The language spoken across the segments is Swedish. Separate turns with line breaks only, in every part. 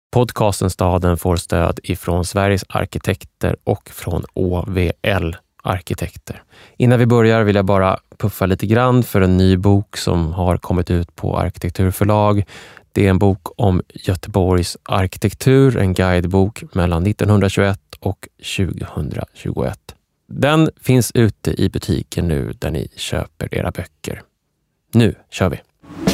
Podcasten Staden får stöd ifrån Sveriges arkitekter och från OVL Arkitekter. Innan vi börjar vill jag bara puffa lite grann för en ny bok som har kommit ut på Arkitekturförlag. Det är en bok om Göteborgs arkitektur, en guidebok mellan 1921 och 2021. Den finns ute i butiken nu där ni köper era böcker. Nu kör vi!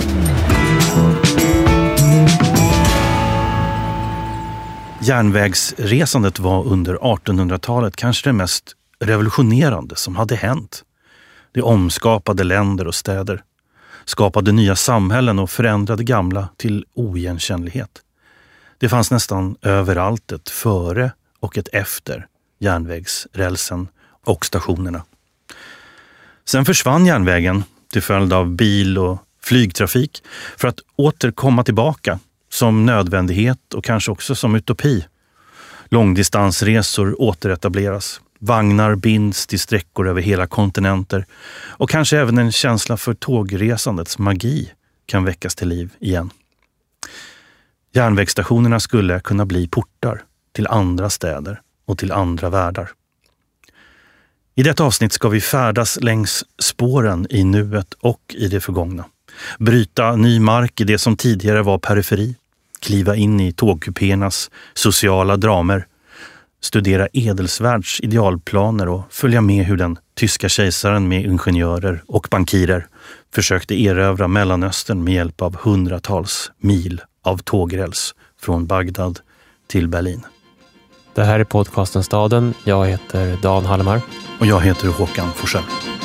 Järnvägsresandet var under 1800-talet kanske det mest revolutionerande som hade hänt. Det omskapade länder och städer, skapade nya samhällen och förändrade gamla till oigenkännlighet. Det fanns nästan överallt ett före och ett efter järnvägsrälsen och stationerna. Sen försvann järnvägen till följd av bil- och flygtrafik för att åter komma tillbaka som nödvändighet och kanske också som utopi. Långdistansresor återetableras. Vagnar binds till sträckor över hela kontinenter och kanske även en känsla för tågresandets magi kan väckas till liv igen. Järnvägsstationerna skulle kunna bli portar till andra städer och till andra världar. I detta avsnitt ska vi färdas längs spåren i nuet och i det förgångna. Bryta ny mark i det som tidigare var periferi. Kliva in i tågkupéernas sociala dramer. Studera Edelsvärds idealplaner och följa med hur den tyska kejsaren med ingenjörer och bankirer försökte erövra Mellanöstern med hjälp av hundratals mil av tågräls från Bagdad till Berlin.
Det här är podcasten Staden. Jag heter Dan Hallemar.
Och jag heter Håkan Forsell.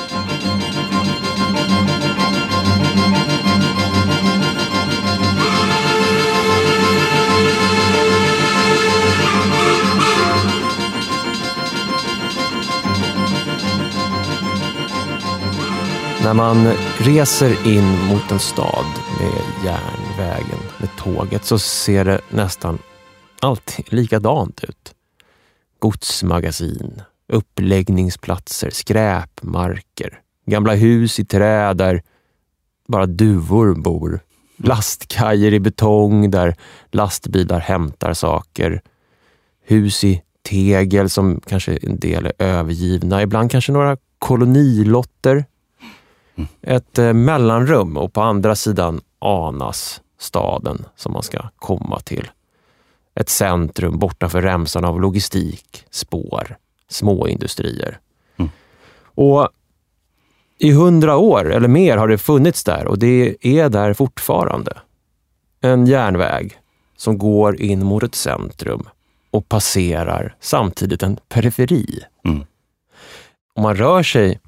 När man reser in mot en stad med järnvägen, med tåget, så ser det nästan alltid likadant ut. Godsmagasin, uppläggningsplatser, skräpmarker, gamla hus i träd där bara duvor bor, lastkajer i betong där lastbilar hämtar saker, hus i tegel som kanske en del är övergivna, ibland kanske några kolonilotter. Ett mellanrum och på andra sidan anas staden som man ska komma till. Ett centrum bortanför remsan av logistik, spår, småindustrier. Och i 100 år eller mer har det funnits där och det är där fortfarande. En järnväg som går in mot ett centrum och passerar samtidigt en periferi. Om man rör sig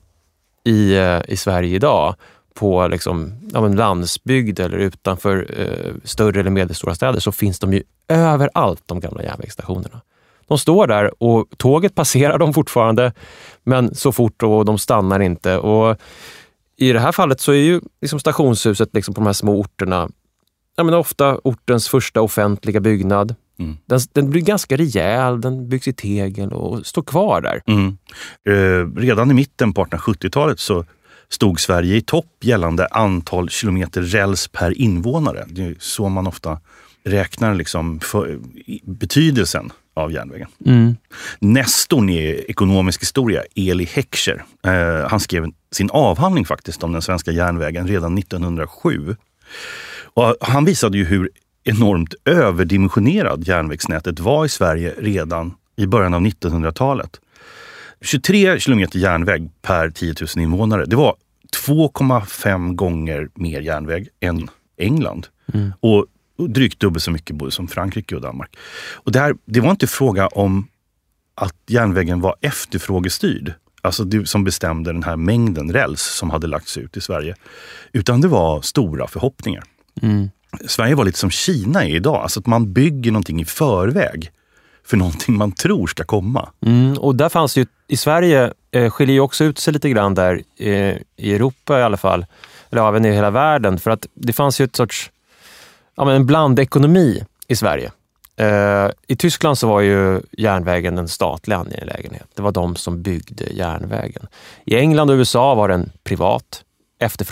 i Sverige idag på liksom, landsbygd eller utanför större eller medelstora städer så finns de ju överallt, de gamla järnvägsstationerna. De står där och tåget passerar dem fortfarande, men så fort och de stannar inte. Och i det här fallet så är ju liksom stationshuset liksom på de här små orterna ofta ortens första offentliga byggnad. Den blir ganska rejäl, den byggs i tegel och står kvar där.
Redan i mitten på 1870-talet så stod Sverige i topp gällande antal kilometer räls per invånare. Det är så man ofta räknar liksom för betydelsen av järnvägen. Nestorn i ekonomisk historia, Eli Heckscher, han skrev sin avhandling faktiskt om den svenska järnvägen redan 1907. Och han visade ju hur enormt överdimensionerad järnvägsnätet var i Sverige redan i början av 1900-talet. 23 kilometer järnväg per 10 000 invånare. Det var 2,5 gånger mer järnväg än England. Och drygt dubbelt så mycket både som Frankrike och Danmark. Och det var inte fråga om att järnvägen var efterfrågestyrd. Alltså det som bestämde den här mängden räls som hade lagts ut i Sverige. Utan det var stora förhoppningar. Sverige var lite som Kina är idag. Alltså att man bygger någonting i förväg för någonting man tror ska komma.
Och där fanns ju, i Sverige skiljer ju också ut sig lite grann där i Europa i alla fall. Eller även i hela världen. För att det fanns ju ett sorts en blandekonomi i Sverige. I Tyskland så var ju järnvägen en statlig angelägenhet. Det var de som byggde järnvägen. I England och USA var det en privat,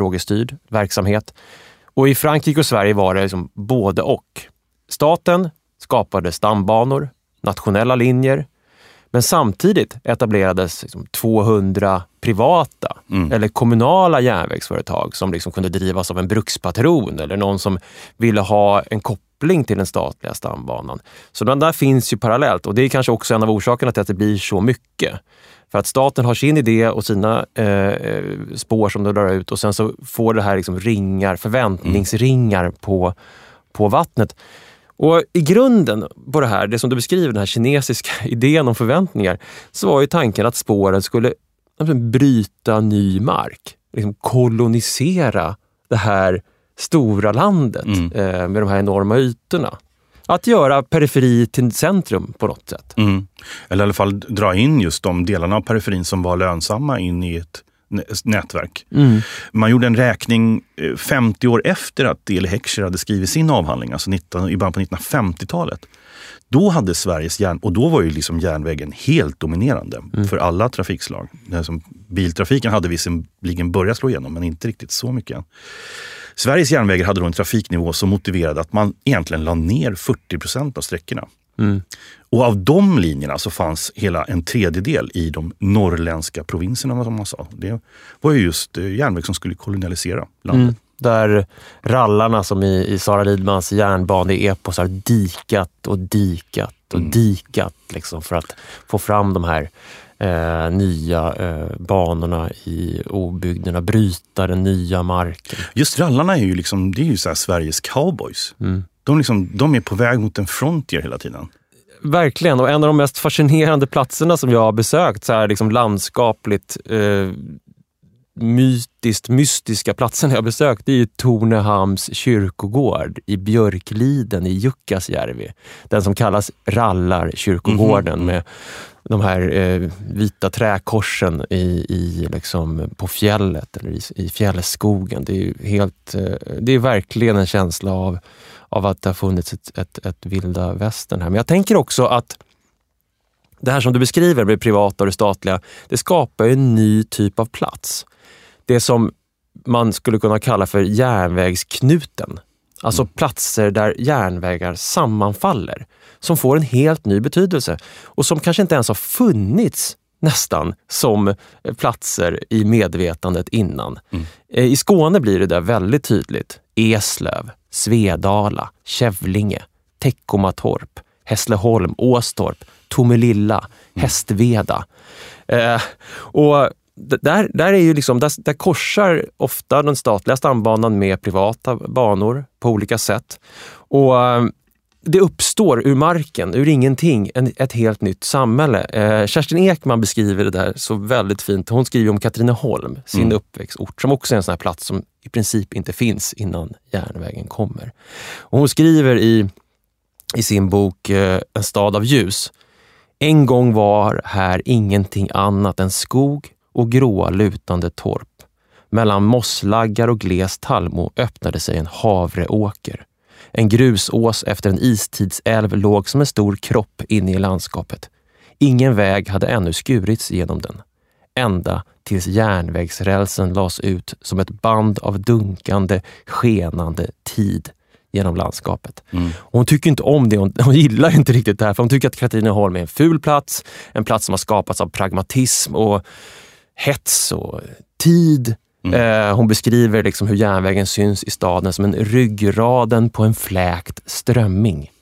efterfrågestyrd verksamhet. Och i Frankrike och Sverige var det liksom både och. Staten skapade stambanor, nationella linjer. Men samtidigt etablerades 200 privata eller kommunala järnvägsföretag som liksom kunde drivas av en brukspatron eller någon som ville ha en koppling till den statliga stambanan. Så den där finns ju parallellt, och det är kanske också en av orsakerna till att det blir så mycket. För att staten har sin idé och sina spår som de drar ut, och sen så får det här liksom förväntningsringar på vattnet. Och i grunden på det här, det som du beskriver, den här kinesiska idén om förväntningar, så var ju tanken att spåren skulle bryta ny mark, liksom kolonisera det här stora landet med de här enorma ytorna. Att göra periferi till centrum på något sätt.
Eller i alla fall dra in just de delarna av periferin som var lönsamma in i ett nätverk. Man gjorde en räkning 50 år efter att Eli Heckscher hade skrivit sin avhandling, alltså i början på 1950-talet. Då hade och då var ju liksom järnvägen helt dominerande för alla trafikslag. Biltrafiken hade visserligen börjat slå igenom, men inte riktigt så mycket än. Sveriges järnvägar hade då en trafiknivå som motiverade att man egentligen la ner 40% av sträckorna. Och av de linjerna så fanns hela en tredjedel i de norrländska provinserna, som man sa. Det var ju just järnväg som skulle kolonialisera landet.
Där rallarna som i Sara Lidmans järnbane-epos har dikat liksom, för att få fram de här nya banorna i obygderna, bryta den nya marken.
Just rallarna är ju liksom, det är ju så här Sveriges cowboys. De är på väg mot en frontier hela tiden.
Verkligen, och en av de mest fascinerande platserna som jag har besökt, så här liksom landskapligt mystiska platsen jag har besökt, det är ju Tornehamns kyrkogård i Björkliden i Jukkasjärvi. Den som kallas Rallarkyrkogården med de här vita träkorsen liksom på fjället eller i fjällskogen. Det är ju det är verkligen en känsla av att det har funnits ett vilda västern här. Men jag tänker också att det här som du beskriver med privata och det statliga, det skapar en ny typ av plats. Det som man skulle kunna kalla för järnvägsknuten. Alltså platser där järnvägar sammanfaller. Som får en helt ny betydelse. Och som kanske inte ens har funnits nästan som platser i medvetandet innan. I Skåne blir det där väldigt tydligt. Eslöv, Svedala, Kävlinge, Teckomatorp, Hässleholm, Åstorp, Tomelilla, Hästveda. Och där är ju liksom, där korsar ofta den statliga stambanan med privata banor på olika sätt. Och det uppstår ur marken, ur ingenting, ett helt nytt samhälle. Kerstin Ekman beskriver det där så väldigt fint. Hon skriver om Katrineholm, sin uppväxtort, som också är en sån här plats som i princip inte finns innan järnvägen kommer. Och hon skriver i sin bok En stad av ljus: en gång var här ingenting annat än skog och gråa lutande torp. Mellan mosslaggar och gles tallmo öppnade sig en havreåker. En grusås efter en istidsälv låg som en stor kropp inne i landskapet. Ingen väg hade ännu skurits genom den. Ända tills järnvägsrälsen lades ut som ett band av dunkande, skenande tid genom landskapet. Och hon tycker inte om det, hon gillar inte riktigt det här, för hon tycker att Katrineholm är en ful plats, en plats som har skapats av pragmatism och hets och tid. Hon beskriver liksom hur järnvägen syns i staden som en ryggraden på en fläkt strömming.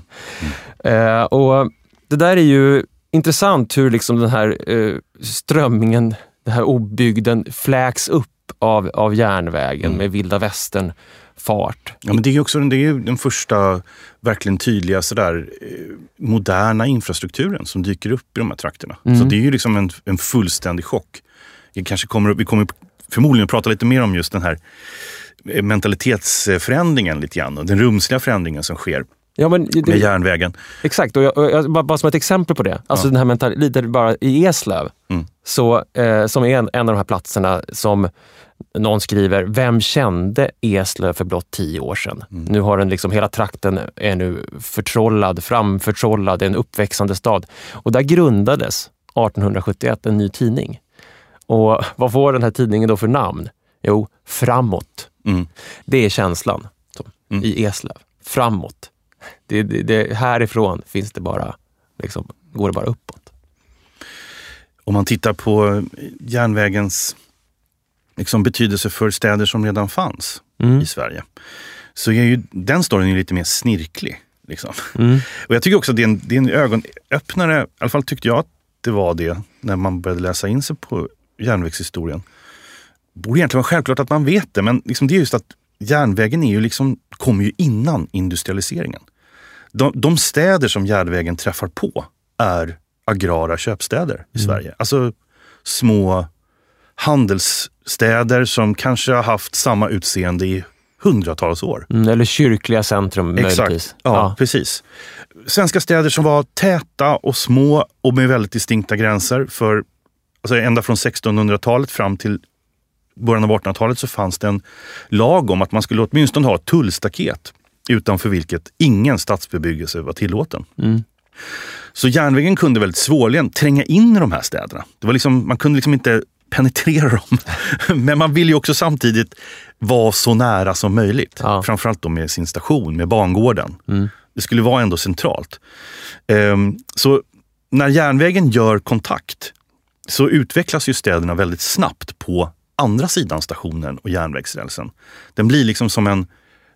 Och det där är ju intressant, hur liksom den här strömmingen, den här obygden fläks upp av järnvägen med vilda västern fart.
Ja, men det är ju den första verkligen tydliga moderna infrastrukturen som dyker upp i de här trakterna. Så det är ju liksom en fullständig chock. Vi kommer förmodligen att prata lite mer om just den här mentalitetsförändringen lite grann, och den rumsliga förändringen som sker med järnvägen.
Exakt, och jag bara som ett exempel på det. Alltså den här mentaliteten bara i Eslöv, så, som är en av de här platserna som någon skriver, vem kände Eslöv för blott 10 år sedan? Nu har den liksom, hela trakten är nu framförtrollad, en uppväxande stad. Och där grundades 1871 en ny tidning. Och vad får den här tidningen då för namn? Jo, Framåt. Det är känslan i Eslöv. Framåt. Härifrån finns det bara, liksom, går det bara uppåt.
Om man tittar på järnvägens liksom, betydelse för städer som redan fanns i Sverige, så är ju den storyn lite mer snirklig. Liksom. Och jag tycker också att det är en ögonöppnare, i alla fall tyckte jag att det var det när man började läsa in sig på järnvägshistorien. Det borde egentligen vara självklart att man vet det, men liksom det är just att järnvägen är ju liksom, kommer ju innan industrialiseringen. De städer som järnvägen träffar på är agrara köpstäder i Sverige. Alltså små handelsstäder som kanske har haft samma utseende i hundratals år.
Eller kyrkliga centrum möjligtvis.
Exakt, ja, precis. Svenska städer som var täta och små och med väldigt distinkta gränser. För alltså ända från 1600-talet fram till början av 1800-talet så fanns det en lag om att man skulle åtminstone ha ett tullstaket utanför vilket ingen stadsbebyggelse var tillåten. Så järnvägen kunde väldigt svårligen tränga in i de här städerna. Det var liksom, man kunde liksom inte penetrera dem. Men man vill ju också samtidigt vara så nära som möjligt. Ja. Framförallt då med sin station, med bangården. Det skulle vara ändå centralt. Så när järnvägen gör kontakt så utvecklas ju städerna väldigt snabbt på andra sidan stationen och järnvägsrälsen. Den blir liksom som en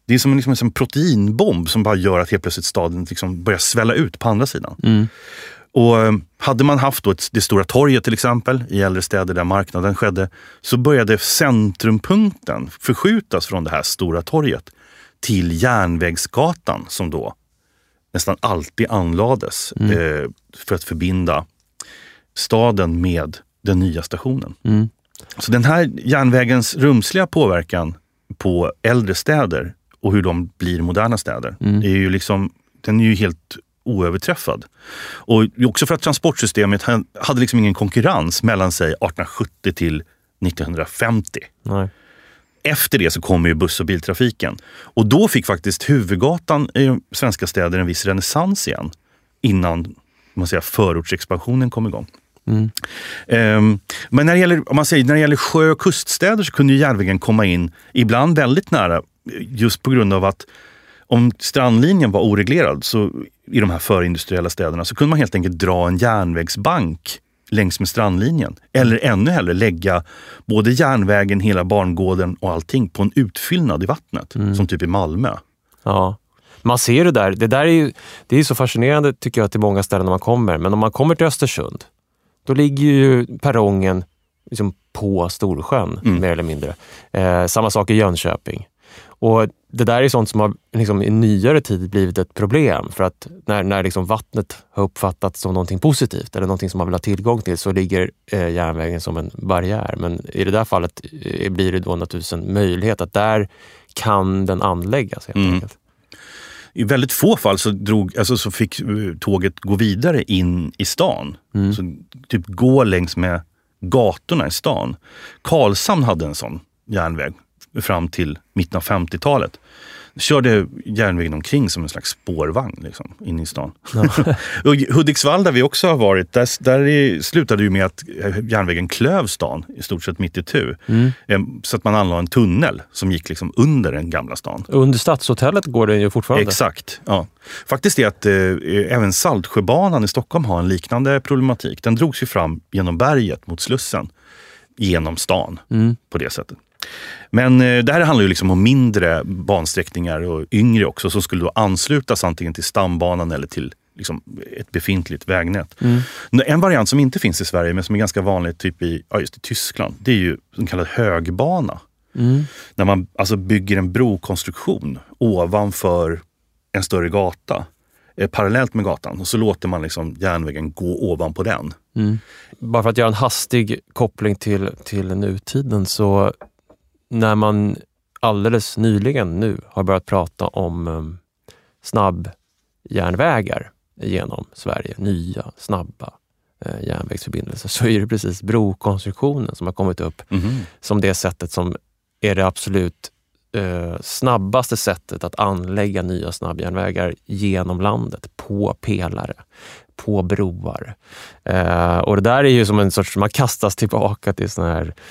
proteinbomb som bara gör att helt plötsligt staden liksom börjar svälla ut på andra sidan. Och hade man haft då det stora torget till exempel i äldre städer där marknaden skedde, så började centrumpunkten förskjutas från det här stora torget till Järnvägsgatan som då nästan alltid anlades för att förbinda staden med den nya stationen. Så den här järnvägens rumsliga påverkan på äldre städer och hur de blir moderna städer är ju liksom, den är ju helt oöverträffad. Och också för att transportsystemet hade liksom ingen konkurrens mellan sig 1870 till 1950. Nej. Efter det så kommer ju buss- och biltrafiken. Och då fick faktiskt huvudgatan i svenska städer en viss renässans igen innan man säger, förortsexpansionen kom igång. Men när det gäller sjö- och kuststäder så kunde ju järnvägen komma in ibland väldigt nära, just på grund av att om strandlinjen var oreglerad så i de här förindustriella städerna så kunde man helt enkelt dra en järnvägsbank längs med strandlinjen. Eller ännu hellre lägga både järnvägen, hela bangården och allting på en utfyllnad i vattnet. Som typ i Malmö.
Ja, man ser det där. Det är så fascinerande tycker jag till många ställen när man kommer. Men om man kommer till Östersund, då ligger ju perrongen liksom på Storsjön mer eller mindre. Samma sak i Jönköping. Och det där är sånt som har liksom, i nyare tid blivit ett problem. För att när liksom vattnet har uppfattats som någonting positivt eller någonting som man vill ha tillgång till, så ligger järnvägen som en barriär. Men i det där fallet blir det då naturligtvis en möjlighet att där kan den anläggas helt enkelt.
I väldigt få fall så fick tåget gå vidare in i stan. Så typ gå längs med gatorna i stan. Karlshamn hade en sån järnväg fram till mitten av 50-talet. Körde järnvägen omkring som en slags spårvagn liksom, in i stan. Ja. Och Hudiksvall där vi också har varit, där slutade ju med att järnvägen klöv stan i stort sett mitt i tu. Så att man anlade en tunnel som gick liksom under den gamla stan.
Under Stadshotellet går den ju fortfarande.
Exakt, ja. Faktiskt är att även Saltsjöbanan i Stockholm har en liknande problematik. Den drogs ju fram genom berget mot Slussen, genom stan på det sättet. Men det här handlar ju liksom om mindre bansträckningar och yngre också som skulle då anslutas antingen till stambanan eller till liksom ett befintligt vägnät. En variant som inte finns i Sverige men som är ganska vanlig typ i Tyskland, det är ju en kallad högbana. När man alltså bygger en brokonstruktion ovanför en större gata parallellt med gatan och så låter man liksom järnvägen gå ovanpå den. Bara för att göra en hastig koppling till nutiden, så när man alldeles nyligen nu har börjat prata om snabbjärnvägar genom Sverige, nya snabba järnvägsförbindelser, så är det precis brokonstruktionen som har kommit upp som det sättet som är det absolut snabbaste sättet att anlägga nya snabbjärnvägar genom landet, på pelare, på broar. Och det där är ju som en sorts, man kastas tillbaka till sån här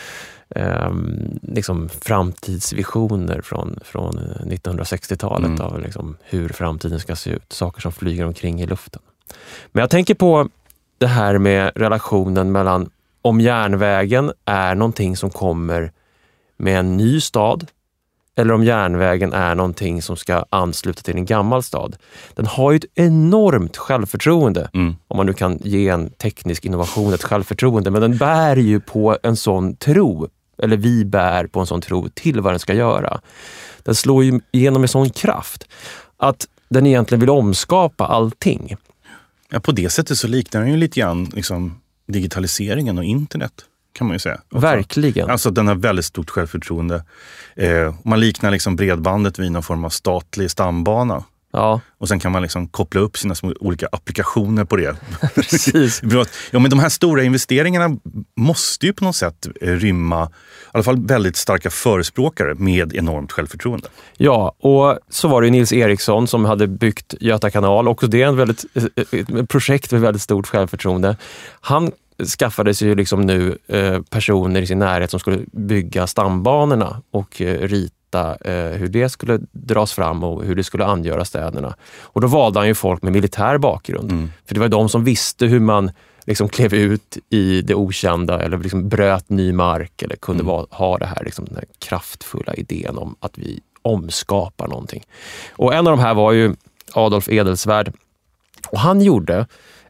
liksom framtidsvisioner från 1960-talet av liksom hur framtiden ska se ut. Saker som flyger omkring i luften. Men jag tänker på det här med relationen mellan om järnvägen är någonting som kommer med en ny stad eller om järnvägen är någonting som ska ansluta till en gammal stad. Den har ju ett enormt självförtroende, om man nu kan ge en teknisk innovation ett självförtroende, men den bär ju på en sån tro, eller vi bär på en sån tro till vad den ska göra. Den slår ju igenom med sån kraft att den egentligen vill omskapa allting.
Ja, på det sättet så liknar den ju lite grann liksom digitaliseringen och internet, kan man ju säga.
Verkligen.
Alltså den har väldigt stort självförtroende. Man liknar liksom bredbandet vid någon form av statlig stambana.
Ja.
Och sen kan man liksom koppla upp sina små olika applikationer på det.
Precis.
Ja, men de här stora investeringarna måste ju på något sätt rymma i alla fall väldigt starka förespråkare med enormt självförtroende.
Ja, och så var det ju Nils Eriksson som hade byggt Göta kanal. Också det är ett projekt med väldigt stort självförtroende. Han skaffade sig ju liksom nu personer i sin närhet som skulle bygga stambanorna och rita hur det skulle dras fram och hur det skulle angöra städerna. Och då valde han ju folk med militär bakgrund. För det var de som visste hur man liksom klev ut i det okända eller liksom bröt ny mark eller kunde ha det här, liksom den här kraftfulla idén om att vi omskapar någonting. Och en av de här var ju Adolf Edelsvärd. Och han gjorde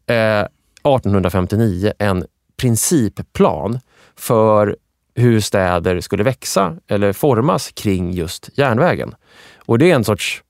1859 en principplan för hur städer skulle växa eller formas kring just järnvägen. Och det är en sorts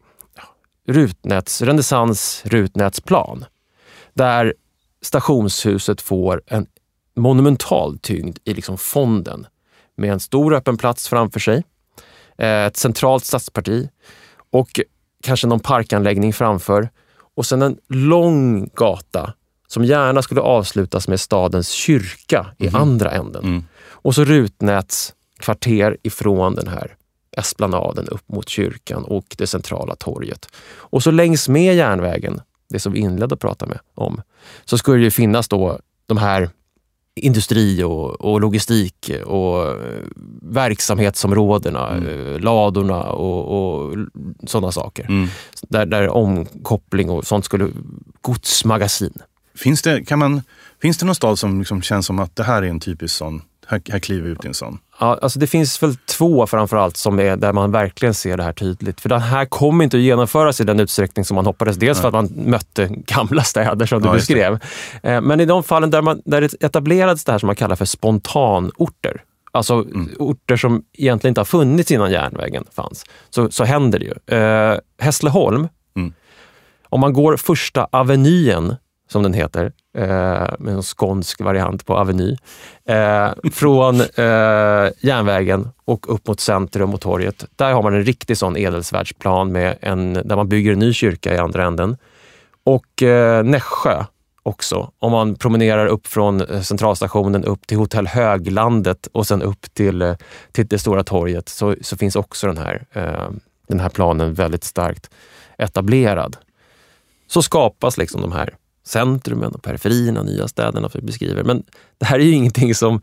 rutnätsplan där stationshuset får en monumental tyngd i liksom fonden med en stor öppen plats framför sig, ett centralt stadsparti och kanske någon parkanläggning framför och sen en lång gata som gärna skulle avslutas med stadens kyrka i andra änden. Och så rutnätskvarter ifrån den här esplanaden upp mot kyrkan och det centrala torget. Och så längs med järnvägen, det som vi inledde att prata om, så skulle det ju finnas då de här industri och logistik och verksamhetsområdena, ladorna och sådana saker. Där omkoppling och sånt skulle, godsmagasin.
Finns det någon stad som liksom känns som att det här är en typisk sån, här kliver ut i en sån?
Ja, alltså det finns väl två framförallt som är där man verkligen ser det här tydligt. För den här kommer inte att genomföras i den utsträckning som man hoppades. Dels för att man mötte gamla städer som du beskrev. Men i de fallen där det etablerades det här som man kallar för spontanorter. Alltså orter som egentligen inte har funnits innan järnvägen fanns. Så händer det ju. Hässleholm, om man går första avenyen som den heter, med en skånsk variant på aveny, från järnvägen och upp mot centrum och torget. Där har man en riktig sån Edelsvärdsplan där man bygger en ny kyrka i andra änden. Och Nässjö också. Om man promenerar upp från centralstationen upp till Hotell Höglandet och sen upp till det stora torget så finns också den här planen väldigt starkt etablerad. Så skapas liksom de här centrumen och periferierna, nya städerna för beskriver. Men det här är ju ingenting som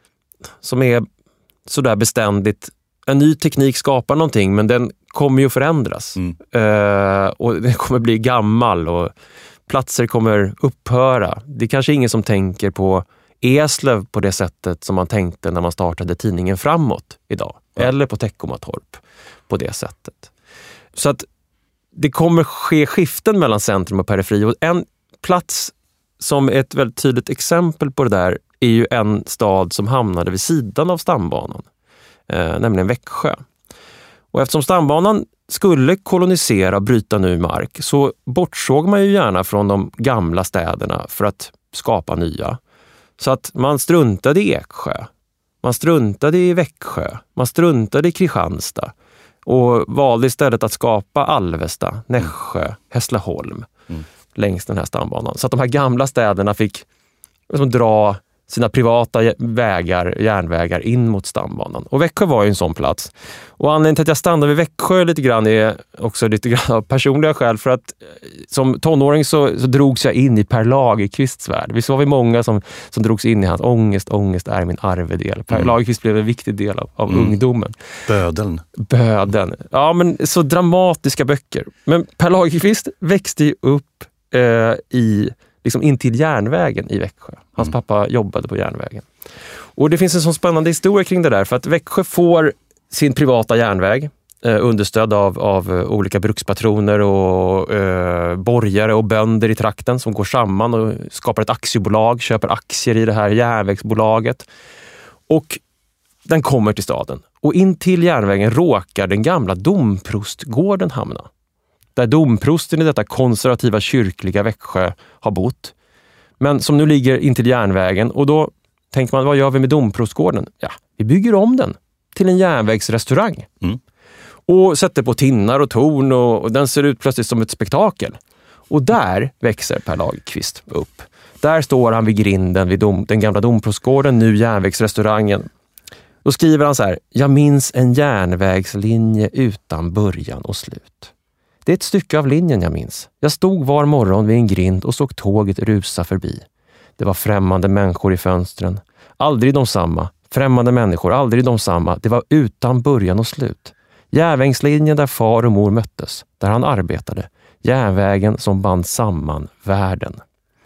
är sådär beständigt. En ny teknik skapar någonting, men den kommer ju förändras. Och den kommer bli gammal och platser kommer upphöra. Det är kanske ingen som tänker på Eslöv på det sättet som man tänkte när man startade tidningen Framåt idag. Eller på Teckomatorp på det sättet. Så att det kommer ske skiften mellan centrum och periferi. Och en plats som är ett väldigt tydligt exempel på det där är ju en stad som hamnade vid sidan av stambanan. Nämligen Växjö. Och eftersom stambanan skulle kolonisera och bryta ny mark så bortsåg man ju gärna från de gamla städerna för att skapa nya. Så att man struntade i Eksjö, man struntade i Växjö, man struntade i Kristianstad och valde istället att skapa Alvesta, Nässjö, Hässleholm längs den här stambanan. Så att de här gamla städerna fick liksom dra sina privata järnvägar in mot stambanan. Och Växjö var ju en sån plats. Och anledningen till att jag stannade vid Växjö lite grann är också lite grann av personliga skäl, för att som tonåring så drogs jag in i Per Lagerkvists värld. Visst var vi många som drogs in i hans ångest är min arvedel. Per Lagerkvist blev en viktig del av ungdomen. Bödeln. Ja, men så dramatiska böcker. Men Per Lagerkvist växte ju upp liksom in till järnvägen i Växjö. Hans pappa jobbade på järnvägen. Och det finns en sån spännande historia kring det där, för att Växjö får sin privata järnväg understödd av olika brukspatroner och borgare och bönder i trakten som går samman och skapar ett aktiebolag, köper aktier i det här järnvägsbolaget. Och den kommer till staden. Och in till järnvägen råkar den gamla domprostgården hamna. Där domprosten i detta konservativa kyrkliga Växjö har bott. Men som nu ligger in till järnvägen. Och då tänker man, vad gör vi med domprostgården? Ja, vi bygger om den till en järnvägsrestaurang. Och sätter på tinnar och torn och den ser ut plötsligt som ett spektakel. Och där växer Per Lagerkvist upp. Där står han vid grinden vid den gamla domprostgården, nu järnvägsrestaurangen. Då skriver han så här: jag minns en järnvägslinje utan början och slut. Det är ett stycke av linjen jag minns. Jag stod var morgon vid en grind och såg tåget rusa förbi. Det var främmande människor i fönstren. Aldrig de samma. Främmande människor, aldrig de samma. Det var utan början och slut. Järnvägslinjen där far och mor möttes. Där han arbetade. Järnvägen som band samman världen.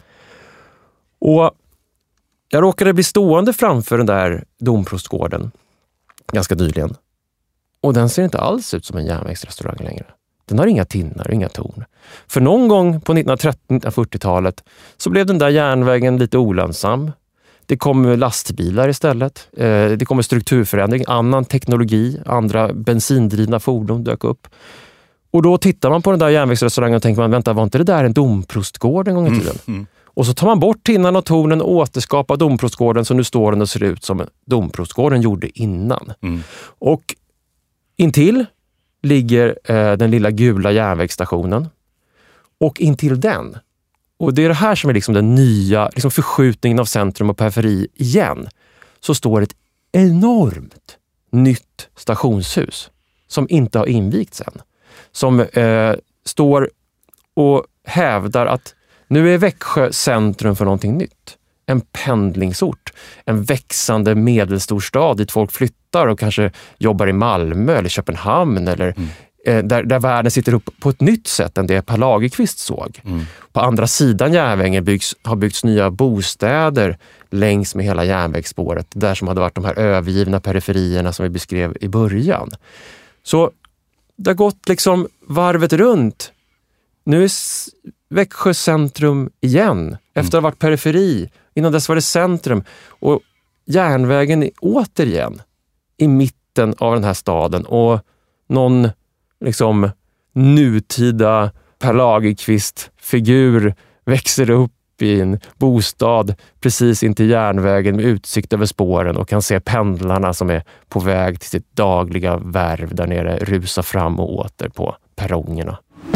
Och jag råkade bli stående framför den där domprostgården ganska nyligen. Och den ser inte alls ut som en järnvägsrestaurang längre. Den har inga tinnar, inga torn. För någon gång på 1930-1940-talet så blev den där järnvägen lite olönsam. Det kom lastbilar istället. Det kom strukturförändring, annan teknologi, andra bensindrivna fordon dök upp. Och då tittar man på den där järnvägsrestaurangen och tänker man, vänta, var inte det där en domprostgård en gång i tiden? Och så tar man bort tinnan och tornen och återskapar domprostgården, så nu står den och ser ut som domprostgården gjorde innan. Och intill ligger den lilla gula järnvägsstationen. Och intill den, och det är det här som är liksom den nya liksom förskjutningen av centrum och periferi igen, så står ett enormt nytt stationshus som inte har invigts än. Som står och hävdar att nu är Växjö centrum för någonting nytt. En pendlingsort, en växande medelstorstad dit folk flyttar och kanske jobbar i Malmö eller Köpenhamn eller där världen sitter upp på ett nytt sätt än det Per Lagerkvist såg. På andra sidan järnvägen har byggts nya bostäder längs med hela järnvägsspåret, där som hade varit de här övergivna periferierna som vi beskrev i början. Så det har gått liksom varvet runt. Nu är Växjö centrum igen, efter att ha varit periferi. Innan dess var det centrum, och järnvägen är återigen i mitten av den här staden, och någon liksom nutida Per Lagerkvist-figur växer upp i en bostad precis intill järnvägen med utsikt över spåren och kan se pendlarna som är på väg till sitt dagliga värv där nere rusa fram och åter på perrongerna.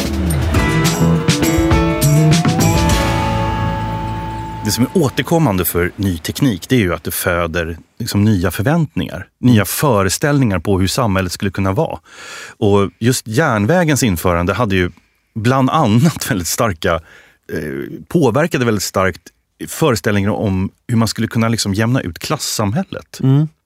Det som är återkommande för ny teknik, det är ju att det föder liksom nya förväntningar, nya föreställningar på hur samhället skulle kunna vara. Och just järnvägens införande hade ju bland annat väldigt starka, påverkade väldigt starkt föreställningar om hur man skulle kunna liksom jämna ut klassamhället.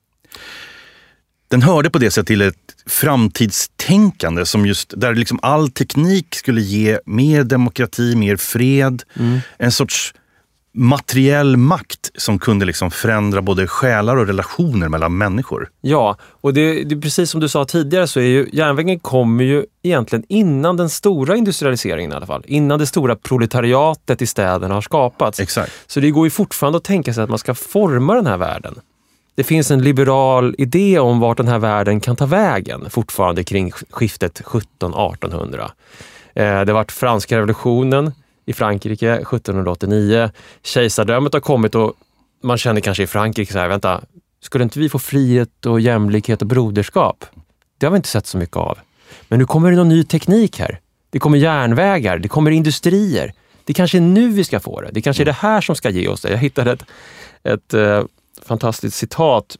Den hörde på det sättet till ett framtidstänkande som just där liksom all teknik skulle ge mer demokrati, mer fred, en sorts materiell makt som kunde liksom förändra både själar och relationer mellan människor.
Ja, och det är precis som du sa tidigare, så är ju järnvägen kommer ju egentligen innan den stora industrialiseringen i alla fall. Innan det stora proletariatet i städerna har skapats.
Exakt.
Så det går ju fortfarande att tänka sig att man ska forma den här världen. Det finns en liberal idé om vart den här världen kan ta vägen fortfarande kring skiftet 1700-1800. Det var franska revolutionen i Frankrike 1789. Kejsardömet har kommit och man känner kanske i Frankrike så här, vänta, skulle inte vi få frihet och jämlikhet och broderskap? Det har vi inte sett så mycket av. Men nu kommer det någon ny teknik här. Det kommer järnvägar, det kommer industrier. det kanske är nu vi ska få det. Det kanske är det här som ska ge oss det. Jag hittade ett fantastiskt citat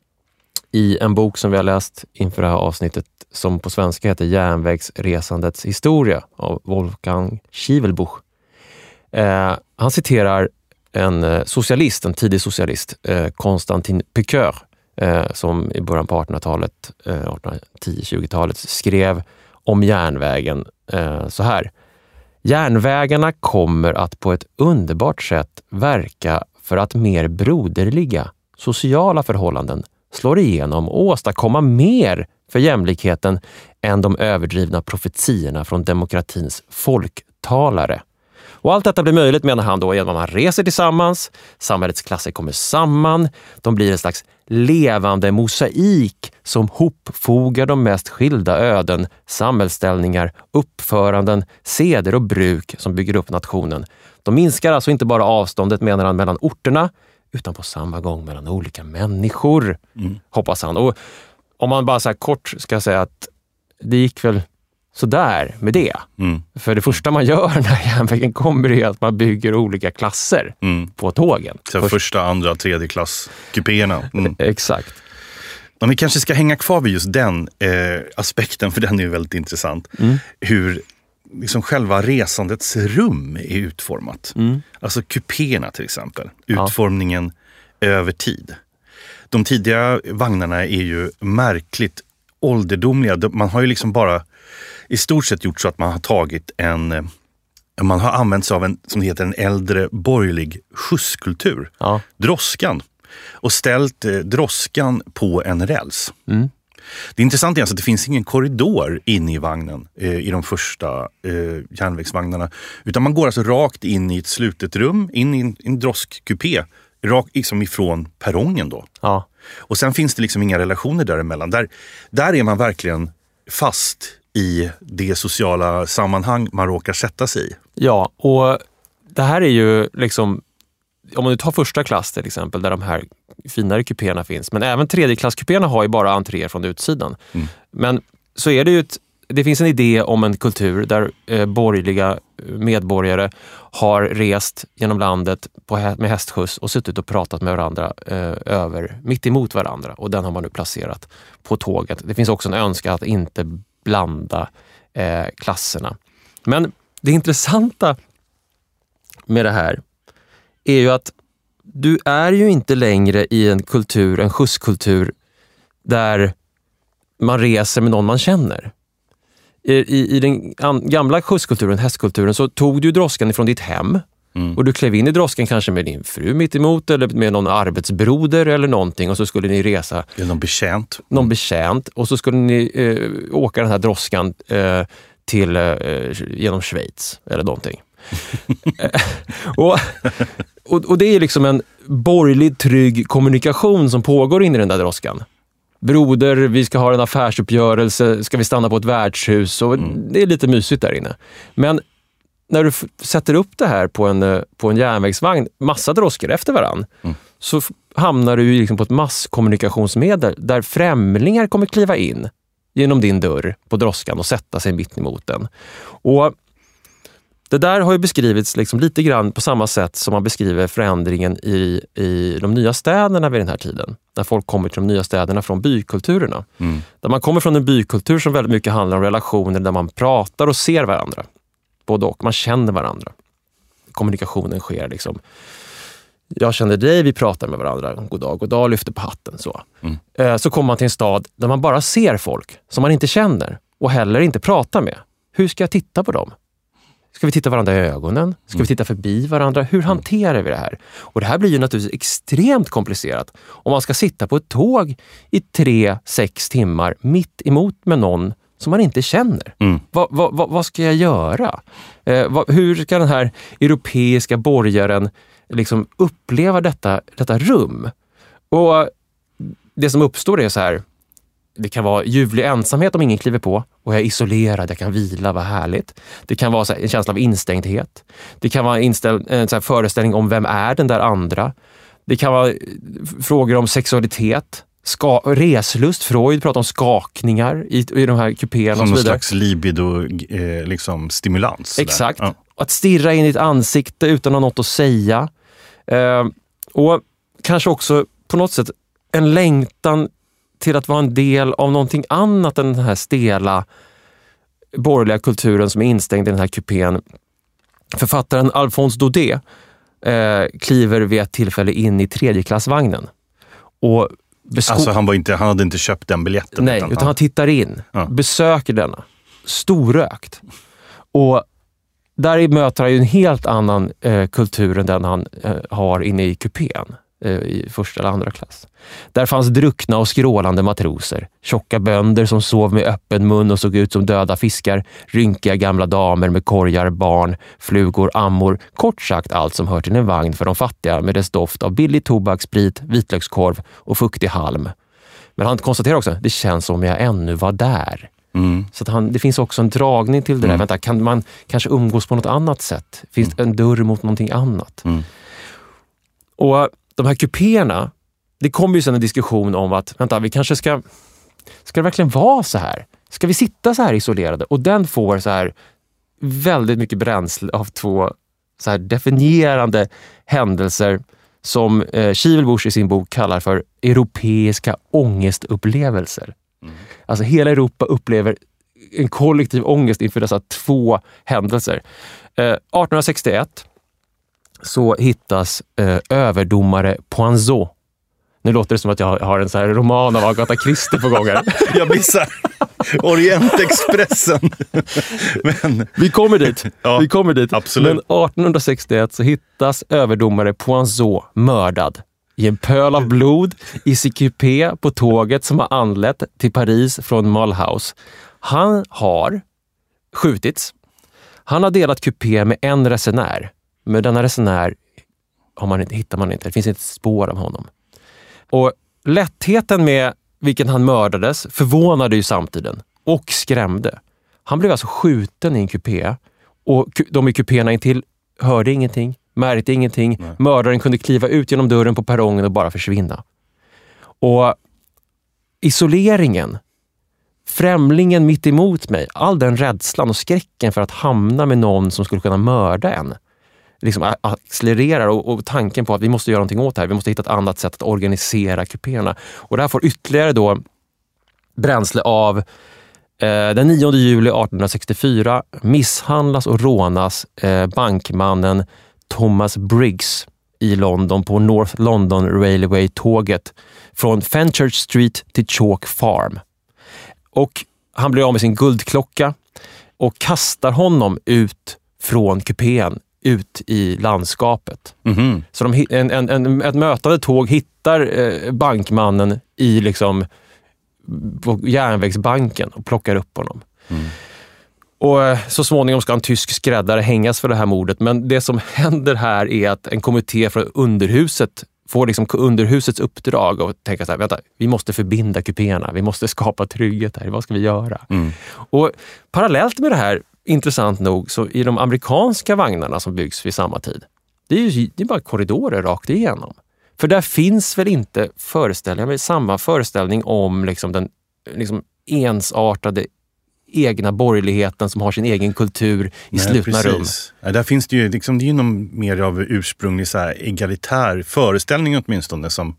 i en bok som vi har läst inför det här avsnittet som på svenska heter Järnvägsresandets historia av Wolfgang Schivelbuch. Han citerar en socialist, en tidig socialist, Constantin Piqueur, som i början på 1800-talet, 1810-20-talet skrev om järnvägen så här. Järnvägarna kommer att på ett underbart sätt verka för att mer broderliga sociala förhållanden slår igenom och åstadkomma mer för jämlikheten än de överdrivna profetierna från demokratins folktalare. Och allt detta blir möjligt, menar han då, genom att man reser tillsammans, samhällets klasser kommer samman, de blir en slags levande mosaik som hopfogar de mest skilda öden, samhällsställningar, uppföranden, seder och bruk som bygger upp nationen. De minskar alltså inte bara avståndet, menar han, mellan orterna, utan på samma gång mellan olika människor, hoppas han. Och om man bara så här kort ska säga att det gick väl så där med det. För det första man gör när järnvägen kommer är att man bygger olika klasser på tågen.
Så första, andra, tredje klass kupéerna.
Exakt.
Men vi kanske ska hänga kvar vid just den aspekten, för den är ju väldigt intressant. Hur liksom själva resandets rum är utformat. Alltså kupéerna till exempel. Utformningen över tid. De tidiga vagnarna är ju märkligt ålderdomliga. Man har ju liksom bara i stort sett gjort så att man har tagit man har använt sig av som det heter en äldre borgerlig skjutskultur. Droskan. Och ställt droskan på en räls. Det intressanta är alltså att det finns ingen korridor inne i vagnen i de första järnvägsvagnarna. Utan man går alltså rakt in i ett slutet rum, in i en droskkupé. Rakt liksom ifrån perrongen då. Och sen finns det liksom inga relationer däremellan. Där är man verkligen fast i det sociala sammanhang man råkar sätta sig i. Ja, och det här är ju liksom, om man nu tar första klass till exempel, där de här finare kupéerna finns, men även tredjeklasskupéerna har ju bara entréer från utsidan. Men så är det ju det finns en idé om en kultur där borgerliga medborgare har rest genom landet med hästskjuts och suttit och pratat med varandra mitt emot varandra, och den har man nu placerat på tåget. Det finns också en önskan att inte blanda klasserna. Men det intressanta med det här är ju att du är ju inte längre i en skjutskultur där man reser med någon man känner. I den gamla skjutskulturen, hästkulturen, så tog du droskan ifrån ditt hem och du klev in i droskan kanske med din fru mitt emot eller med någon arbetsbroder eller någonting, och så skulle ni resa. Eller någon betjänt. Och så skulle ni åka den här droskan genom Schweiz eller någonting. och det är liksom en borgerlig trygg kommunikation som pågår in i den där droskan. Broder, vi ska ha en affärsuppgörelse, ska vi stanna på ett värdshus, och det är lite mysigt där inne. Men när du sätter upp det här på en järnvägsvagn, massa droskor efter varann, så hamnar du liksom på ett masskommunikationsmedel där främlingar kommer kliva in genom din dörr på droskan och sätta sig mitt emot den. Och det där har ju beskrivits liksom lite grann på samma sätt som man beskriver förändringen i de nya städerna vid den här tiden. När folk kommer till de nya städerna från bykulturerna. Där man kommer från en bykultur som väldigt mycket handlar om relationer där man pratar och ser varandra. Både och, man känner varandra. Kommunikationen sker liksom. Jag känner dig, vi pratar med varandra. God dag, lyfter på hatten. Så kommer man till en stad där man bara ser folk som man inte känner och heller inte pratar med. Hur ska jag titta på dem? Ska vi titta varandra i ögonen? Ska vi titta förbi varandra? Hur hanterar vi det här? Och det här blir ju naturligtvis extremt komplicerat om man ska sitta på ett tåg i 3-6 timmar mitt emot med någon som man inte känner. Vad ska jag göra? Hur ska den här europeiska borgaren liksom uppleva detta rum? Och det som uppstår är så här: det kan vara ljuvlig ensamhet om ingen kliver på och jag är isolerad, jag kan vila, vad härligt. Det kan vara så här, en känsla av instängdhet. Det kan vara en så här föreställning om vem är den där andra. Det kan vara frågor om sexualitet, reslust. Freud pratar om skakningar i de här kupéerna och så vidare. Någon slags libido liksom stimulans.
Exakt. att stirra in i ett ansikte utan att ha något att säga. Och kanske också på något sätt en längtan till att vara en del av någonting annat än den här stela borgerliga kulturen som är instängd i den här kupén. Författaren Alphonse Daudet kliver vid ett tillfälle in i tredjeklassvagnen. Och
alltså han hade inte köpt den biljetten.
Nej, utan han tittar in, besöker denna, storrökt. Och där möter han ju en helt annan kultur än den han har inne i kupén i första eller andra klass. Där fanns druckna och skrålande matroser, tjocka bönder som sov med öppen mun och såg ut som döda fiskar, rynkiga gamla damer med korgar, barn, flugor, ammor, kort sagt allt som hör till en vagn för de fattiga med dess doft av billig tobak, sprit, vitlökskorv och fuktig halm. Men han konstaterar också, det känns som jag ännu var där. Så att det finns också en dragning till det där. Vänta, kan man kanske umgås på något annat sätt? Finns det en dörr mot någonting annat? Och de här kupéerna, det kommer ju sedan en diskussion om att vänta, vi kanske ska det verkligen vara så här? Ska vi sitta så här isolerade? Och den får så här väldigt mycket bränsle av två så här definierande händelser som Chivelbusch i sin bok kallar för europeiska ångestupplevelser. Alltså hela Europa upplever en kollektiv ångest inför dessa två händelser. 1861 så hittas överdomare Poinzot. Nu låter det som att jag har en så här roman av Agatha Christie på gång här.
Jag blir så här, Orientexpressen. Men
vi kommer dit.
Ja,
vi kommer dit.
Absolut.
Men 1861 så hittas överdomare Poinzot mördad i en pöl av blod i sin kupé på tåget som har anlett till Paris från Mulhouse. Han har skjutits. Han har delat kupé med en resenär. Men denna resenär hittar man inte. Det finns inte ett spår av honom. Och lättheten med vilken han mördades förvånade ju samtiden och skrämde. Han blev alltså skjuten i en kupé och de i kupéerna intill hörde ingenting, märkte ingenting. Nej. Mördaren kunde kliva ut genom dörren på perrongen och bara försvinna. Och isoleringen, främlingen mitt emot mig, all den rädslan och skräcken för att hamna med någon som skulle kunna mörda en liksom accelererar och tanken på att vi måste göra någonting åt det här. Vi måste hitta ett annat sätt att organisera kupéerna. Och det här får ytterligare då bränsle av den 9 juli 1864 misshandlas och rånas bankmannen Thomas Briggs i London på North London Railway-tåget från Fenchurch Street till Chalk Farm. Och han blir av med sin guldklocka och kastar honom ut från kupén ut i landskapet. Mm-hmm. Så ett mötande tåg hittar bankmannen i liksom på järnvägsbanken och plockar upp honom. Mm. Och så småningom ska en tysk skräddare hängas för det här mordet. Men det som händer här är att en kommitté från underhuset får liksom underhusets uppdrag och tänka så här, vänta, vi måste förbinda kupéerna, vi måste skapa trygghet här, vad ska vi göra? Mm. Och parallellt med det här, intressant nog, så i de amerikanska vagnarna som byggs vid samma tid, det är bara korridorer rakt igenom. För där finns väl inte samma föreställning om liksom den liksom ensartade egna borgerligheten som har sin egen kultur i slutna precis. Rum.
Ja, där finns det ju liksom, det är ju någon mer av ursprunglig så här egalitär föreställning åtminstone som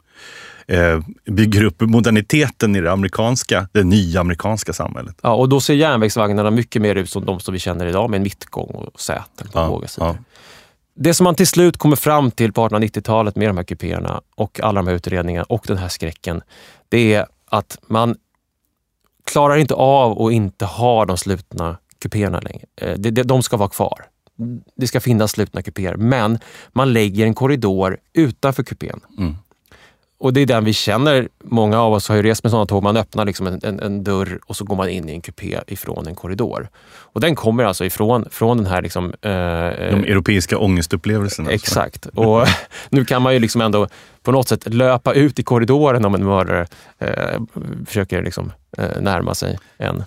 bygger upp moderniteten i det nya amerikanska samhället.
Ja, och då ser järnvägsvagnarna mycket mer ut som de som vi känner idag med en mittgång och säten på båda sidor. Ja. Det som man till slut kommer fram till på 1890-talet med de här kupéerna och alla de här utredningarna och den här skräcken, det är att man klarar inte av att inte ha de slutna kupéerna längre. De ska vara kvar. Det ska finnas slutna kupéer, men man lägger en korridor utanför kupén. Mm. Och det är den vi känner, många av oss har ju rest med sådana tåg, man öppnar liksom en dörr och så går man in i en kupé ifrån en korridor. Och den kommer alltså från den här liksom...
de europeiska ångestupplevelserna.
Exakt. Och nu kan man ju liksom ändå på något sätt löpa ut i korridoren om en mördare försöker liksom närma sig en.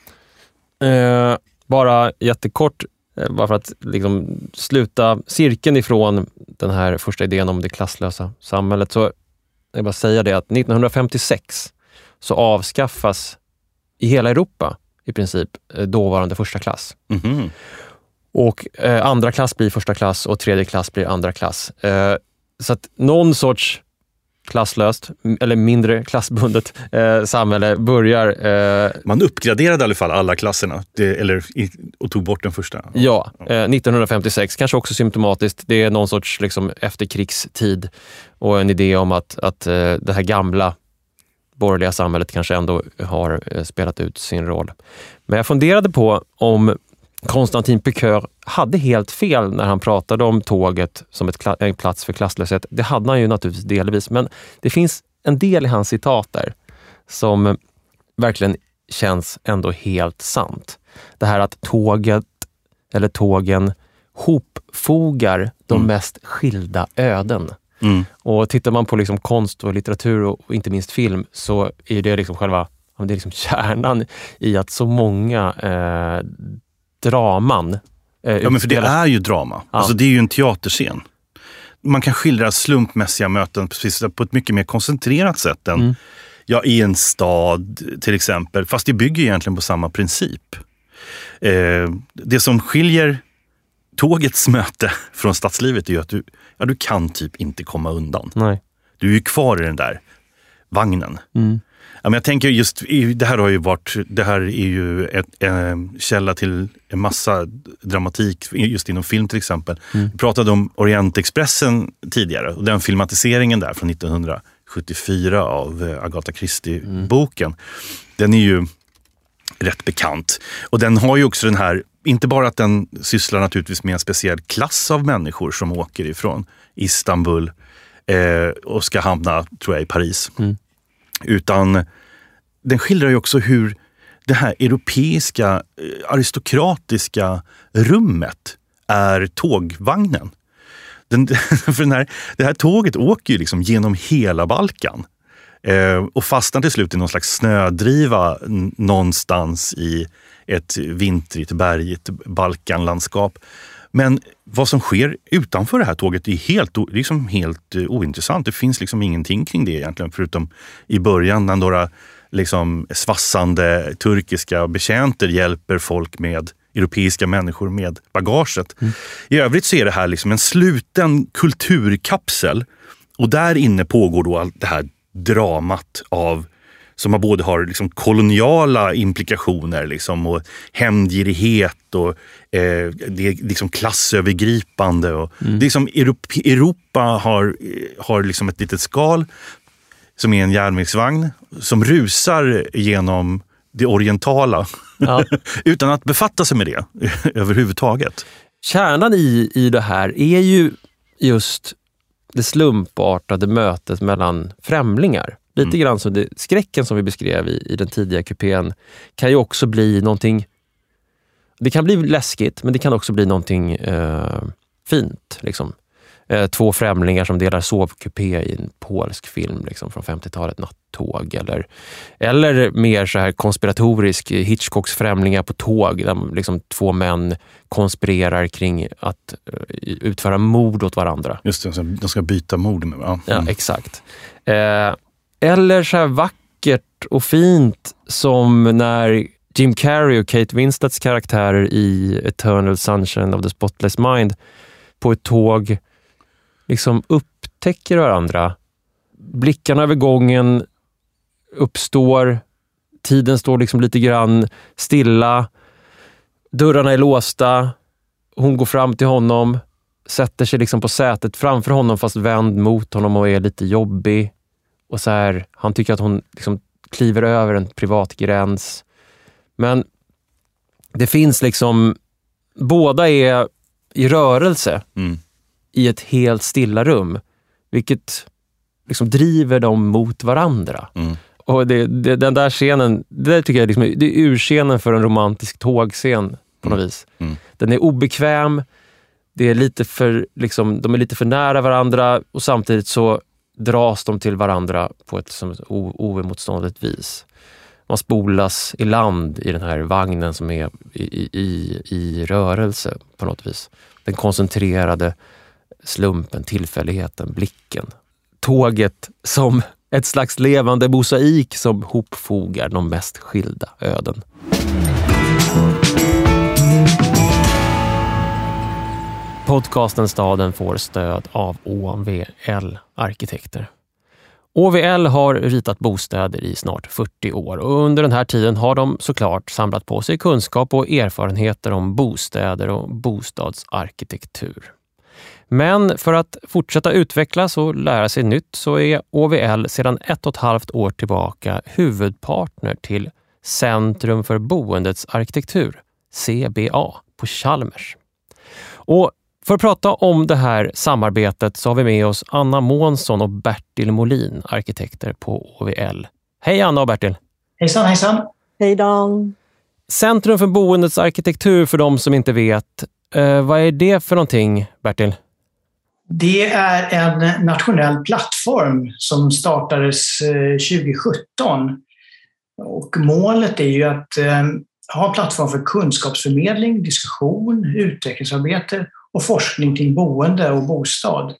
Bara jättekort, bara för att liksom sluta cirkeln ifrån den här första idén om det klasslösa samhället, så jag vill bara säga det att 1956 så avskaffas i hela Europa i princip dåvarande första klass. Mm-hmm. Och andra klass blir första klass och tredje klass blir andra klass. Så att någon sorts klasslöst eller mindre klassbundet samhälle börjar...
Man uppgraderade i alla fall alla klasserna och tog bort den första.
Ja, 1956. Kanske också symptomatiskt. Det är någon sorts liksom, efterkrigstid och en idé om att det här gamla borgerliga samhället kanske ändå har spelat ut sin roll. Men jag funderade på om Konstantin Piqueur hade helt fel när han pratade om tåget som en plats för klasslöshet. Det hade han ju naturligtvis delvis, men det finns en del i hans citat där som verkligen känns ändå helt sant. Det här att tågen hopfogar de mest skilda öden. Mm. Och tittar man på liksom konst och litteratur och inte minst film, så är det liksom det är liksom kärnan i att så många draman.
Ja, men för det är ju drama. Ja. Alltså det är ju en teaterscen. Man kan skildra slumpmässiga möten precis på ett mycket mer koncentrerat sätt än i en stad till exempel. Fast det bygger egentligen på samma princip. Det som skiljer tågets möte från stadslivet är ju att du kan typ inte komma undan.
Nej.
Du är ju kvar i den där vagnen. Mm. Ja, men jag tänker just, det här är ju en källa till en massa dramatik just inom film till exempel. Vi pratade om Orientexpressen tidigare och den filmatiseringen där från 1974 av Agatha Christie-boken. Den är ju rätt bekant. Och den har ju också den här, inte bara att den sysslar naturligtvis med en speciell klass av människor som åker ifrån Istanbul och ska hamna, tror jag, i Paris. Utan den skildrar ju också hur det här europeiska aristokratiska rummet är tågvagnen. Det här tåget åker ju liksom genom hela Balkan och fastnar till slut i någon slags snödriva någonstans i ett vintrigt, bergigt Balkanlandskap. Men vad som sker utanför det här tåget är helt ointressant. Det finns liksom ingenting kring det egentligen, förutom i början när några liksom svassande turkiska betjänter hjälper folk europeiska människor med bagaget. I övrigt så är det här liksom en sluten kulturkapsel och där inne pågår då allt det här dramat som både har liksom koloniala implikationer liksom, och hämndgirighet och det är liksom klassövergripande. Och det är som Europa har liksom ett litet skal som är en järnvägsvagn som rusar genom det orientala utan att befatta sig med det överhuvudtaget.
Kärnan i det här är ju just det slumpartade mötet mellan främlingar. Lite grann som skräcken som vi beskrev i den tidiga kupén kan ju också bli någonting, det kan bli läskigt men det kan också bli någonting fint liksom. Två främlingar som delar sovkupé i en polsk film liksom, från 50-talet, Nattåg eller mer så här konspiratorisk Hitchcocks Främlingar på tåg där liksom två män konspirerar kring att utföra mord åt varandra.
Just det, de ska byta mord med.
Ja, exakt. Eller så här vackert och fint som när Jim Carrey och Kate Winslets karaktärer i Eternal Sunshine of the Spotless Mind på ett tåg liksom upptäcker varandra. Blickarna över gången uppstår, tiden står liksom lite grann stilla, dörrarna är låsta, hon går fram till honom, sätter sig liksom på sätet framför honom fast vänd mot honom och är lite jobbig. Och så här, han tycker att hon liksom kliver över en privat gräns. Men det finns liksom, båda är i rörelse i ett helt stilla rum. Vilket liksom driver dem mot varandra. Och den där scenen, det tycker jag liksom, det är urscenen för en romantisk tågscen på något vis. Den är obekväm, det är lite för, liksom, de är lite för nära varandra och samtidigt så dras de till varandra på ett oemotståndligt vis. Man spolas i land i den här vagnen som är i rörelse på något vis. Den koncentrerade slumpen, tillfälligheten, blicken. Tåget som ett slags levande mosaik som hopfogar de mest skilda öden. Podcasten Staden får stöd av OVL Arkitekter. OVL har ritat bostäder i snart 40 år och under den här tiden har de såklart samlat på sig kunskap och erfarenheter om bostäder och bostadsarkitektur. Men för att fortsätta utvecklas och lära sig nytt så är OVL sedan 1,5 år tillbaka huvudpartner till Centrum för boendets arkitektur, CBA, på Chalmers. Och för att prata om det här samarbetet så har vi med oss Anna Månsson och Bertil Molin, arkitekter på OVL. Hej Anna och Bertil!
Hejsan, hejsan!
Hej Dan!
Centrum för boendets arkitektur, för de som inte vet, vad är det för någonting, Bertil?
Det är en nationell plattform som startades 2017. Och målet är ju att ha en plattform för kunskapsförmedling, diskussion, utvecklingsarbete och forskning kring boende och bostad.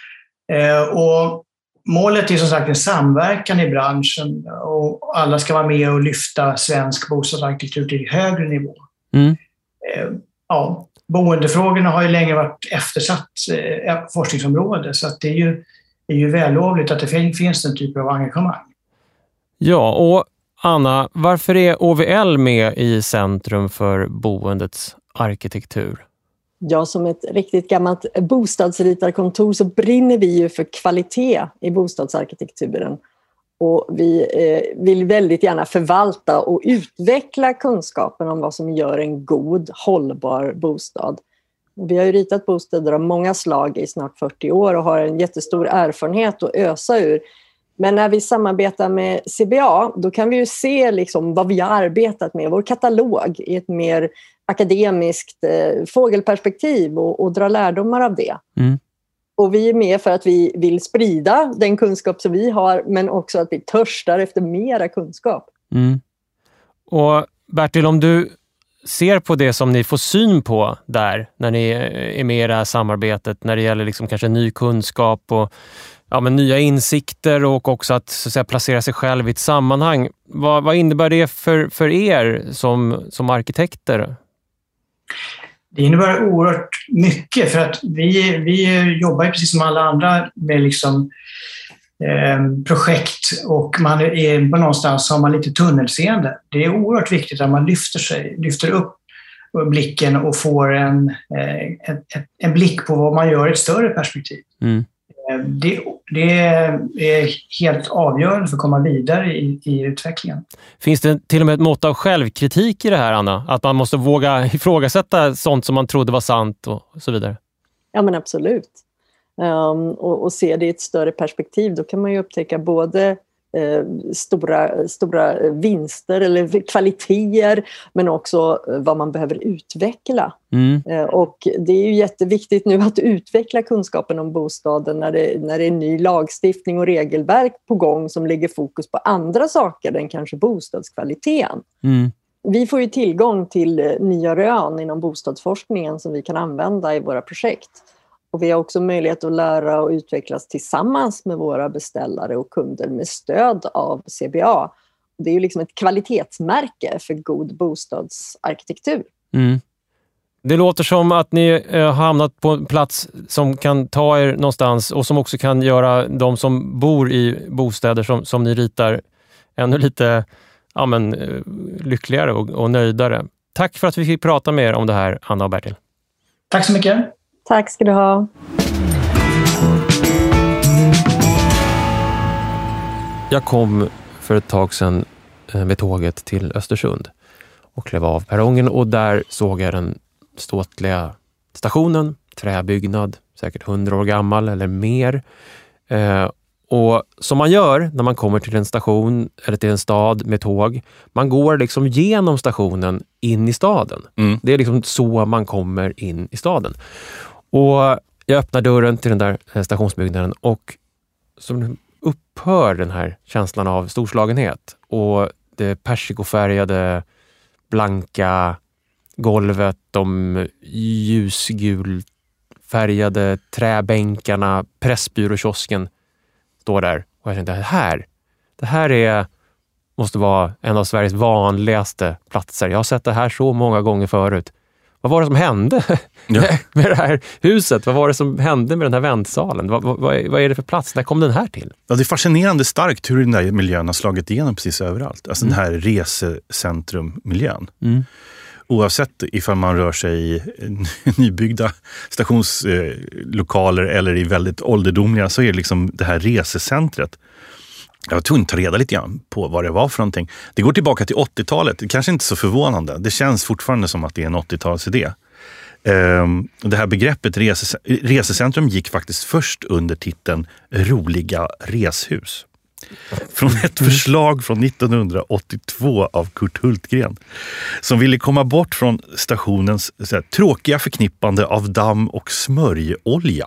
Och målet är som sagt en samverkan i branschen och alla ska vara med och lyfta svensk bostadsarkitektur till högre nivå. Mm. Ja, boendefrågorna har ju länge varit eftersatt forskningsområde, så att det är ju vällovligt att det finns den typen av engagemang.
Ja, och Anna, varför är OVL med i Centrum för boendets arkitektur?
Ja, som ett riktigt gammalt bostadsritarkontor så brinner vi ju för kvalitet i bostadsarkitekturen. Och vi vill väldigt gärna förvalta och utveckla kunskapen om vad som gör en god, hållbar bostad. Vi har ju ritat bostäder av många slag i snart 40 år och har en jättestor erfarenhet att ösa ur. Men när vi samarbetar med CBA, då kan vi ju se liksom vad vi har arbetat med, vår katalog i ett mer akademiskt fågelperspektiv och dra lärdomar av det. Mm. Och vi är med för att vi vill sprida den kunskap som vi har, men också att vi törstar efter mera kunskap.
Mm. Och Bertil, om du ser på det som ni får syn på där när ni är med i det här samarbetet, när det gäller liksom kanske ny kunskap och men nya insikter och också att, så att säga, placera sig själv i ett sammanhang. Vad innebär det för er som arkitekter?
Det innebär oerhört mycket, för att vi jobbar precis som alla andra med liksom, projekt, och man är på någonstans har man lite tunnelseende. Det är oerhört viktigt att man lyfter upp blicken och får en blick på vad man gör i ett större perspektiv. Mm. Det är helt avgörande för att komma vidare i utvecklingen.
Finns det till och med ett mått av självkritik i det här, Anna? Att man måste våga ifrågasätta sånt som man trodde var sant och så vidare?
Ja, men absolut. Och se det i ett större perspektiv, då kan man ju upptäcka både stora vinster eller kvaliteter, men också vad man behöver utveckla. Mm. Och det är ju jätteviktigt nu att utveckla kunskapen om bostaden när det är ny lagstiftning och regelverk på gång som lägger fokus på andra saker än kanske bostadskvaliteten. Mm. Vi får ju tillgång till nya rön inom bostadsforskningen som vi kan använda i våra projekt. Och vi har också möjlighet att lära och utvecklas tillsammans med våra beställare och kunder med stöd av CBA. Det är ju liksom ett kvalitetsmärke för god bostadsarkitektur. Mm.
Det låter som att ni har hamnat på en plats som kan ta er någonstans och som också kan göra de som bor i bostäder som ni ritar ännu lite lyckligare och nöjdare. Tack för att vi fick prata med er om det här, Anna och Bertil.
Tack så mycket.
Tack ska du ha.
Jag kom för ett tag sedan med tåget till Östersund och klev av perrongen, och där såg jag den ståtliga stationen, träbyggnad, säkert 100 år gammal eller mer. Och som man gör när man kommer till en station eller till en stad med tåg, man går liksom genom stationen in i staden. Mm. Det är liksom så man kommer in i staden. Och jag öppnar dörren till den där stationsbyggnaden och så upphör den här känslan av storslagenhet. Och det persikofärgade, blanka golvet, de ljusgulfärgade träbänkarna, pressbyråkiosken står där. Och jag tänkte, det här måste vara en av Sveriges vanligaste platser. Jag har sett det här så många gånger förut. vad var det som hände med det här huset? Vad var det som hände med den här väntsalen? Vad är det för plats? När kom den här till?
Ja, det är fascinerande starkt hur den där miljön har slagit igenom precis överallt. Alltså den här resecentrummiljön. Oavsett ifall man rör sig i nybyggda stationslokaler eller i väldigt ålderdomliga, så är det liksom det här resecentret. Jag var tvungen att ta reda lite grann på vad det var för någonting. Det går tillbaka till 80-talet. Det kanske inte så förvånande. Det känns fortfarande som att det är en 80-talsidé. Det här begreppet resecentrum gick faktiskt först under titeln roliga reshus. Från ett förslag från 1982 av Kurt Hultgren, som ville komma bort från stationens tråkiga förknippande av damm och smörjolja.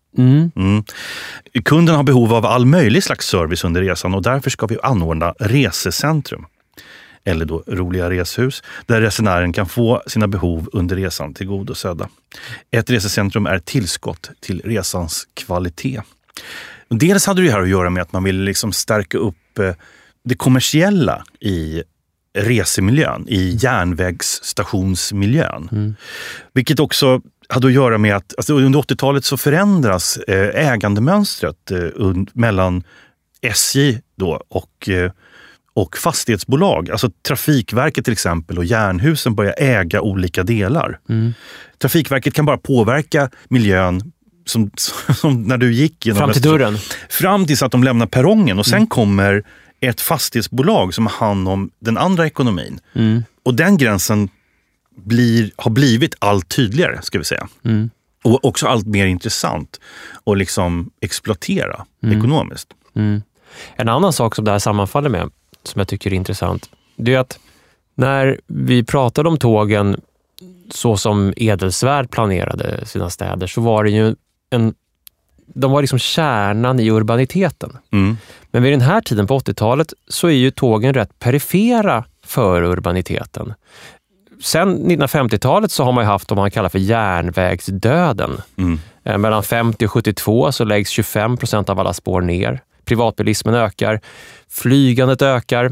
Kunden har behov av all möjlig slags service under resan, och därför ska vi anordna resecentrum, eller då roliga reshus, där resenären kan få sina behov under resan tillgodosedda. Ett resecentrum är tillskott till resans kvalitet. Dels hade det här att göra med att man ville liksom stärka upp det kommersiella i resemiljön, i järnvägsstationsmiljön. Vilket också hade att göra med att alltså under 80-talet så förändras ägandemönstret mellan SJ då och fastighetsbolag. Alltså Trafikverket till exempel och Jernhusen börjar äga olika delar. Trafikverket kan bara påverka miljön som när du gick genom
fram till dörren.
Fram tills att de lämnar perrongen, och sen kommer ett fastighetsbolag som har hand om den andra ekonomin. Och den gränsen har blivit allt tydligare, ska vi säga. Och också allt mer intressant att liksom exploatera ekonomiskt.
En annan sak som det här sammanfaller med, som jag tycker är intressant, det är att när vi pratade om tågen så som Edelsvärd planerade sina städer, så var det ju de var liksom kärnan i urbaniteten. Men vid den här tiden på 80-talet så är ju tågen rätt perifera för urbaniteten. Sen 1950-talet så har man ju haft vad man kallar för järnvägsdöden. Mellan 50 och 72 så läggs 25% av alla spår ner. Privatbilismen ökar, flygandet ökar,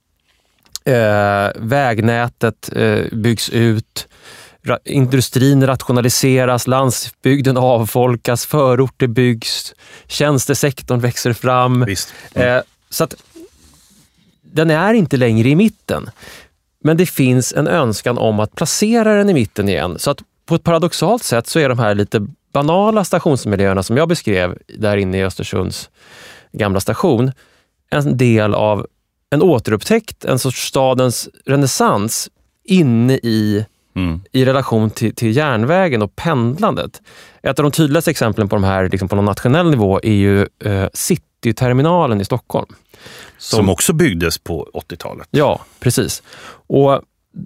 vägnätet byggs ut, industrin rationaliseras, landsbygden avfolkas, förorter byggs, tjänstesektorn växer fram. Så att den är inte längre i mitten. Men det finns en önskan om att placera den i mitten igen. Så att på ett paradoxalt sätt så är de här lite banala stationsmiljöerna som jag beskrev där inne i Östersunds gamla station en del av en återupptäckt, en sorts stadens renässans inne i relation till järnvägen och pendlandet. Ett av de tydligaste exemplen på de här liksom på någon nationell nivå är ju Cityterminalen i Stockholm.
Som också byggdes på 80-talet.
Ja, precis. Och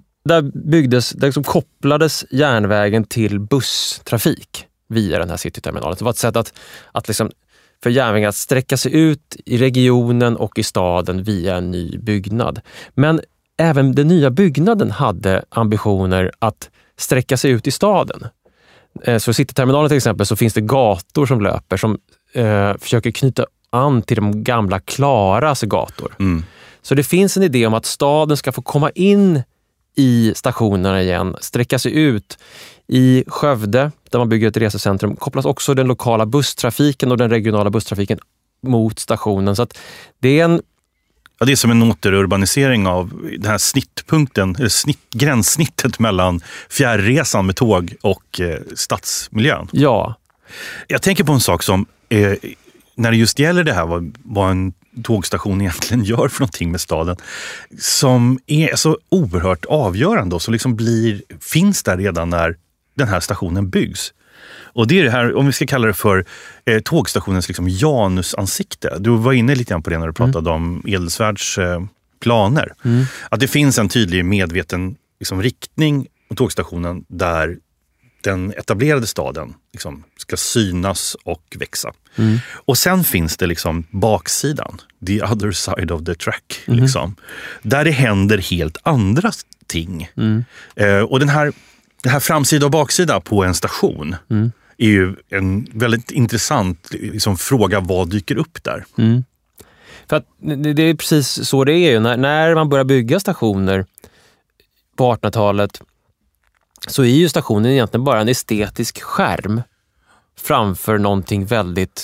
där liksom kopplades järnvägen till busstrafik via den här Cityterminalen. Det var ett sätt att liksom för järnvägen att sträcka sig ut i regionen och i staden via en ny byggnad. Men även den nya byggnaden hade ambitioner att sträcka sig ut i staden. Så i Cityterminalen till exempel så finns det gator som löper som försöker knyta an till de gamla Klaras gator. Så det finns en idé om att staden ska få komma in i stationerna igen, sträcka sig ut. I Skövde, där man bygger ett resecentrum, kopplas också den lokala busstrafiken och den regionala busstrafiken mot stationen. Så att det är
det är som en återurbanisering av den här snittpunkten, eller gränssnittet mellan fjärresan med tåg och stadsmiljön.
Ja.
Jag tänker på en sak som, när det just gäller det här, vad en tågstation egentligen gör för någonting med staden, som är så oerhört avgörande och som liksom finns där redan när den här stationen byggs. Och det är det här, om vi ska kalla det för tågstationens liksom janusansikte. Du var inne lite grann på det när du pratade om Edelsvärds planer. Att det finns en tydlig medveten liksom, riktning på tågstationen där den etablerade staden liksom, ska synas och växa. Och sen finns det liksom baksidan, the other side of the track, liksom, där det händer helt andra ting. Och den här framsida och baksida på en station är ju en väldigt intressant liksom, fråga, vad dyker upp där?
För att det är precis så det är ju. När man börjar bygga stationer på 1800-talet så är ju stationen egentligen bara en estetisk skärm framför någonting väldigt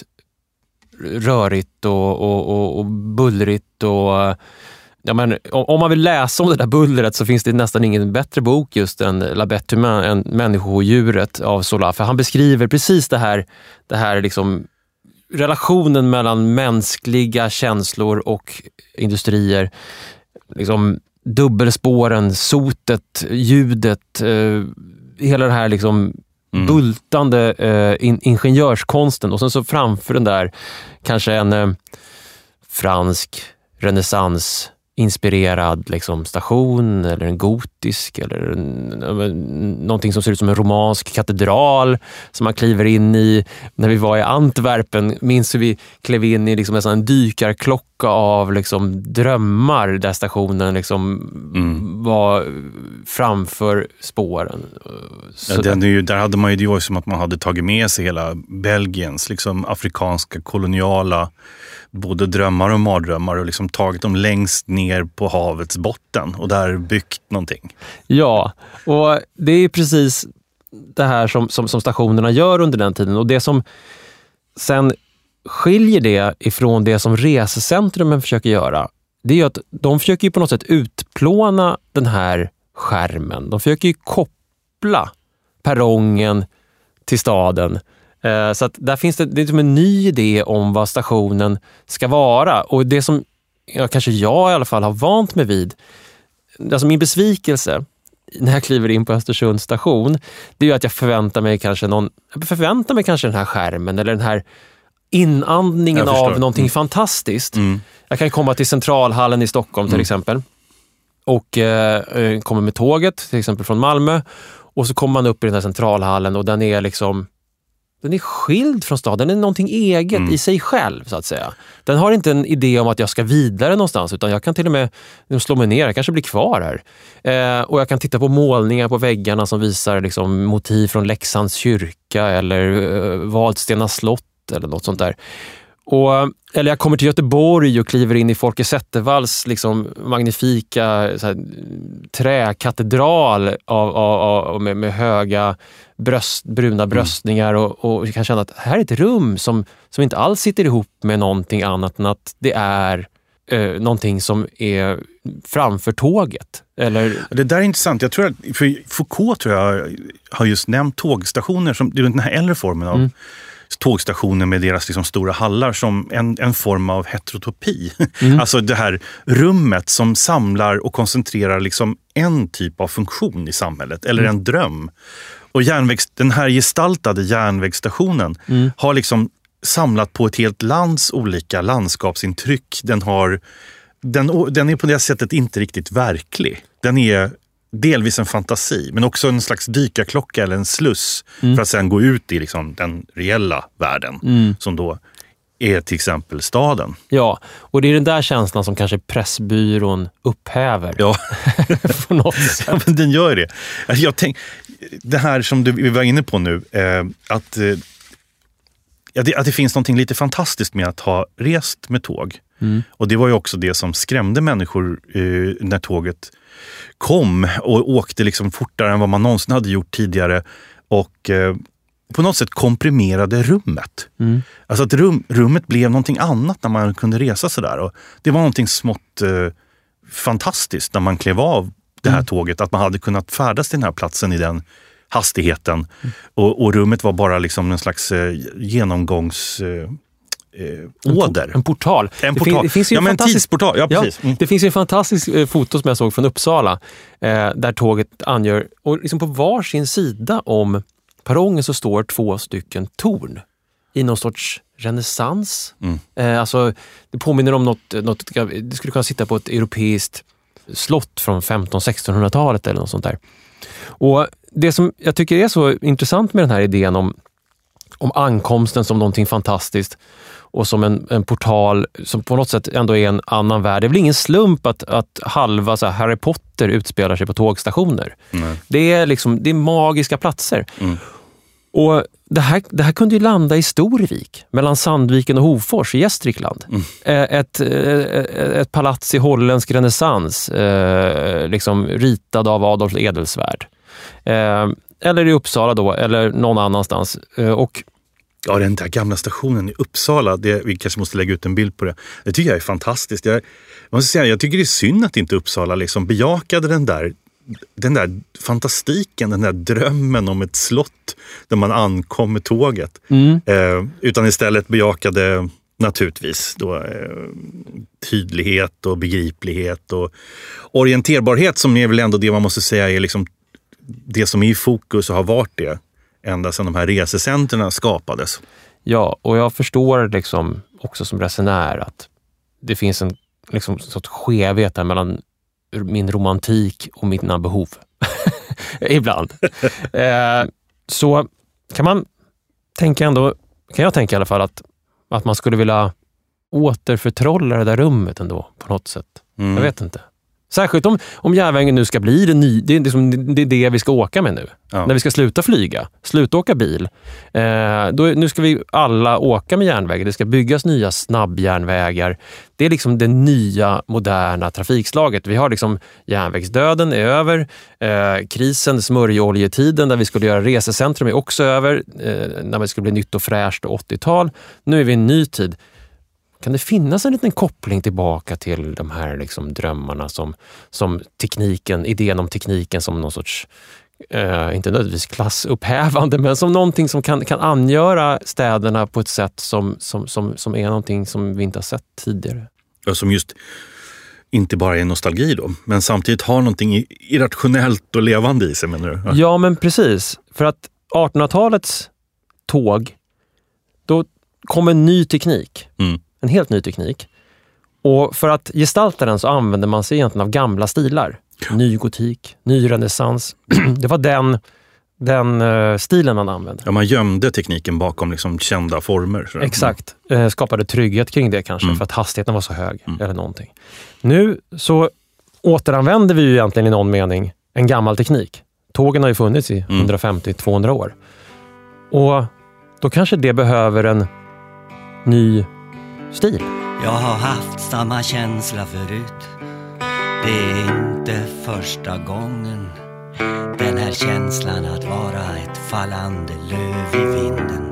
rörigt och bullrigt. Och, ja, men, om man vill läsa om det där bullret så finns det nästan ingen bättre bok just än La Bête Humaine, än Människodjuret av Zola. För han beskriver precis det här liksom, relationen mellan mänskliga känslor och industrier. Liksom, dubbelspåren, sotet, ljudet, hela det här liksom bultande ingenjörskonsten, och sen så framför den där kanske en fransk renässans inspirerad liksom station, eller en gotisk, eller någonting som ser ut som en romansk katedral som man kliver in i. När vi var i Antwerpen minns vi klev in i liksom en dykarklocka av liksom drömmar, där stationen liksom var framför spåren.
Ja, där hade man ju det som att man hade tagit med sig hela Belgiens liksom afrikanska koloniala både drömmar och mardrömmar och liksom tagit dem längst ner på havets botten och där byggt någonting.
Ja, och det är precis det här som stationerna gör under den tiden, och det som sen skiljer det ifrån det som resecentrumen försöker göra, det är ju att de försöker ju på något sätt utplåna den här skärmen. De försöker ju koppla perrongen till staden. Så att där finns det är som en ny idé om vad stationen ska vara. Och det som kanske jag i alla fall har vant mig vid, alltså min besvikelse när jag kliver in på Östersunds station, det är ju att jag förväntar mig kanske den här skärmen eller den här inandningen av någonting fantastiskt. Jag kan komma till Centralhallen i Stockholm till exempel och kommer med tåget till exempel från Malmö, och så kommer man upp i den här Centralhallen och den är skild från staden. Den är någonting eget i sig själv, så att säga. Den har inte en idé om att jag ska vidare någonstans, utan jag kan till och med slå mig ner. Jag kanske blir kvar här. Och jag kan titta på målningar på väggarna som visar liksom motiv från Leksands kyrka eller Vadstena slott eller något sånt där. Eller jag kommer till Göteborg och kliver in i Folke Zettervalls liksom magnifika träkatedral med höga bruna bröstningar, och kan känna att här är ett rum som inte alls sitter ihop med någonting annat än att det är någonting som är framför tåget. Eller...
Det där är intressant. Jag tror att Foucault har just nämnt tågstationer som den här äldre formen av tågstationer med deras liksom stora hallar som en form av heterotopi. Alltså det här rummet som samlar och koncentrerar liksom en typ av funktion i samhället, eller en dröm. Och den här gestaltade järnvägsstationen har liksom samlat på ett helt lands olika landskapsintryck. Den är på det sättet inte riktigt verklig. Den är delvis en fantasi, men också en slags dykarklocka eller en sluss för att sedan gå ut i liksom den reella världen som då är till exempel staden. Ja,
och det är den där känslan som kanske Pressbyrån upphäver.
Ja,
på något sätt.
Ja, men den gör det. Jag tänk, det här som vi var inne på nu, att det finns någonting lite fantastiskt med att ha rest med tåg. Och det var ju också det som skrämde människor när tåget kom och åkte liksom fortare än vad man någonsin hade gjort tidigare, och på något sätt komprimerade rummet. Alltså att rummet blev någonting annat när man kunde resa sådär, och det var någonting smått fantastiskt när man klev av det här tåget, att man hade kunnat färdas till den här platsen i den hastigheten, och rummet var bara liksom en slags åder.
En portal. Det finns ju
en tidsportal. Ja, precis.
Det finns ju en fantastisk foto som jag såg från Uppsala där tåget angör, och liksom på varsin sida om perrongen så står 2 stycken torn i någon sorts renässans. Alltså det påminner om något, det skulle kunna sitta på ett europeiskt slott från 1500-1600-talet eller något sånt där. Och det som jag tycker är så intressant med den här idén om ankomsten som någonting fantastiskt och som en portal som på något sätt ändå är en annan värld. Det är väl ingen slump att halva så här Harry Potter utspelar sig på tågstationer. Det är magiska platser. Och det här kunde ju landa i Storvik, mellan Sandviken och Hofors i Gästrikland. Ett palats i holländsk renässans, liksom ritad av Adolf Edelsvärd. Eller i Uppsala då, eller någon annanstans.
Ja, den där gamla stationen i Uppsala, vi kanske måste lägga ut en bild på det. Det tycker jag är fantastiskt. Jag måste säga, jag tycker det är synd att inte Uppsala liksom bejakade den där fantastiken, den där drömmen om ett slott där man ankom med tåget. Utan istället bejakade naturligtvis då, tydlighet och begriplighet och orienterbarhet, som är väl ändå det man måste säga är liksom det som är i fokus och har varit det ända sedan de här resecenterna skapades.
Ja, och jag förstår liksom också som resenär att det finns en liksom sorts skevhet här mellan min romantik och mina behov. Ibland. Så kan jag tänka i alla fall att man skulle vilja återförtrolla det där rummet ändå på något sätt. Jag vet inte. Särskilt om järnvägen nu ska bli det är det vi ska åka med nu. Ja. När vi ska sluta flyga, sluta åka bil. Nu ska vi alla åka med järnväg. Det ska byggas nya snabbjärnvägar. Det är liksom det nya moderna trafikslaget. Vi har liksom järnvägsdöden är över. Krisen, smörjoljetiden där vi skulle göra resecentrum är också över. När det skulle bli nytt och fräscht och 80-tal. Nu är vi i en ny tid. Kan det finnas en liten koppling tillbaka till de här liksom drömmarna som tekniken, idén om tekniken som någon sorts, inte nödvändigtvis klassupphävande, men som någonting som kan angöra städerna på ett sätt som är någonting som vi inte har sett tidigare.
Ja, som just inte bara är nostalgi då, men samtidigt har någonting irrationellt och levande i sig, menar du?
Ja, men precis. För att 1800-talets tåg, då kom en ny teknik. En helt ny teknik. Och för att gestalta den så använder man sig egentligen av gamla stilar. Ny gotik, ny renässans. Det var den stilen man använde.
Ja, man gömde tekniken bakom liksom kända former. Så.
Exakt. Skapade trygghet kring det kanske för att hastigheten var så hög eller någonting. Nu så återanvänder vi ju egentligen i någon mening en gammal teknik. Tågen har ju funnits i 150-200 år. Och då kanske det behöver en ny stil.
Jag har haft samma känsla förut. Det är inte första gången. Den här känslan att vara ett fallande löv i vinden.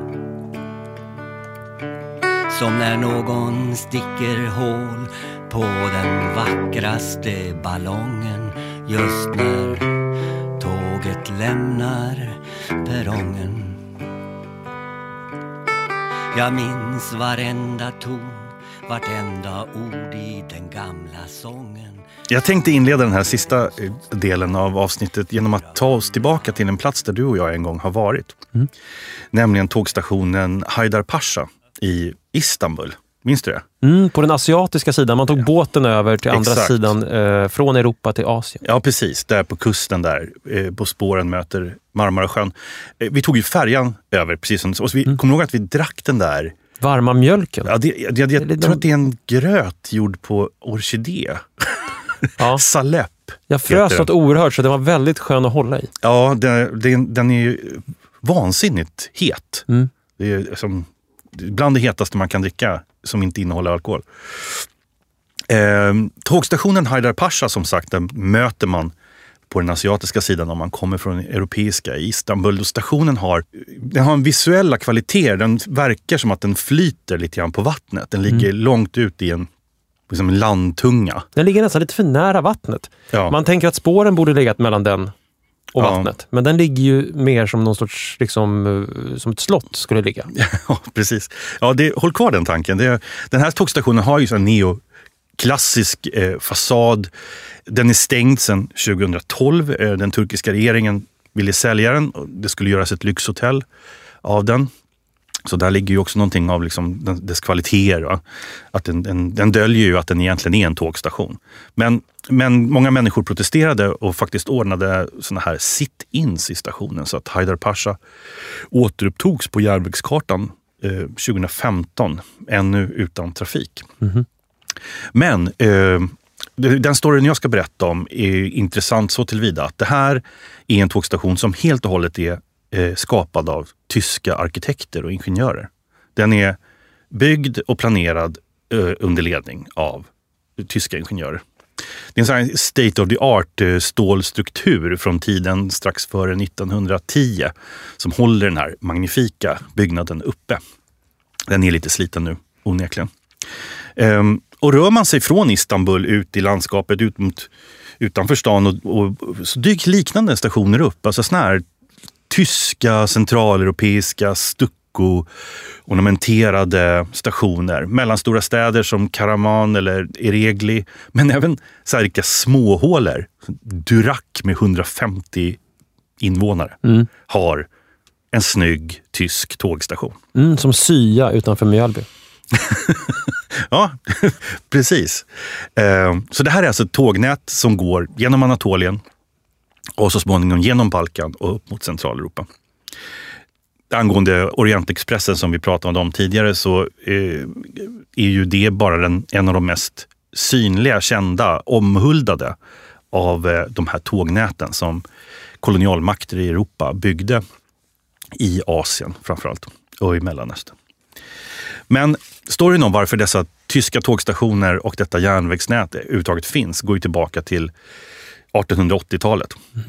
Som när någon sticker hål på den vackraste ballongen. Just när tåget lämnar perrongen. Jag minns varenda ton, vartenda ord i den gamla sången.
Jag tänkte inleda den här sista delen av avsnittet genom att ta oss tillbaka till en plats där du och jag en gång har varit. Nämligen tågstationen Haydarpasa i Istanbul. Minns du det?
På den asiatiska sidan. Man tog båten över till andra sidan från Europa till Asien.
Ja, precis. Där på kusten där. På spåren möter Marmarasjön. Vi tog ju färjan över precis som. Och vi kommer ihåg att vi drack den där
varma mjölken.
Ja, jag tror att det är en gröt gjord på orkidé. Ja. Salep.
Jag frös något oerhört så det var väldigt skön att hålla i.
Ja, den är ju vansinnigt het. Det är som bland det hetaste man kan dricka som inte innehåller alkohol. Tågstationen Haydarpasa, som sagt, den möter man på den asiatiska sidan om man kommer från den europeiska i Istanbul. Och stationen har en visuella kvaliteter. Den verkar som att den flyter lite grann på vattnet. Den ligger långt ut i en liksom landtunga. Den
ligger nästan lite för nära vattnet. Ja. Man tänker att spåren borde legat mellan den och vattnet. Men den ligger ju mer som någon sorts, liksom, som ett slott skulle ligga.
Ja, precis. Ja, håll kvar den tanken. Den här tågstationen har ju en neoklassisk fasad. Den är stängd sedan 2012. Den turkiska regeringen ville sälja den. Det skulle göras ett lyxhotell av den. Så där ligger ju också någonting av liksom dess kvaliteter. Va? Att den döljer ju att den egentligen är en tågstation. Men många människor protesterade och faktiskt ordnade såna här sit-ins i stationen. Så att Haydarpasa återupptogs på järnvägskartan 2015. Ännu utan trafik. Men den storyn jag ska berätta om är intressant så tillvida att det här är en tågstation som helt och hållet är skapad av tyska arkitekter och ingenjörer. Den är byggd och planerad under ledning av tyska ingenjörer. Det är en sån här state of the art stålstruktur från tiden strax före 1910 som håller den här magnifika byggnaden uppe. Den är lite sliten nu, onekligen. Och rör man sig från Istanbul ut i landskapet utanför stan och så dyker liknande stationer upp. Alltså såna här tyska, centraleuropeiska, ornamenterade stationer. Mellanstora städer som Karaman eller Eregli. Men även så här rika småhålor. Durak med 150 invånare har en snygg tysk tågstation.
Som Sya utanför Mjölby.
Ja, precis. Så det här är alltså ett tågnät som går genom Anatolien och så småningom genom Balkan och upp mot Centraleuropa. Angående Orientexpressen som vi pratade om tidigare så är ju det bara en av de mest synliga, kända, omhuldade av de här tågnäten som kolonialmakter i Europa byggde i Asien framförallt och i Mellanöstern. Men storyn om varför dessa tyska tågstationer och detta järnvägsnät överhuvudtaget finns går ju tillbaka till 1880-talet.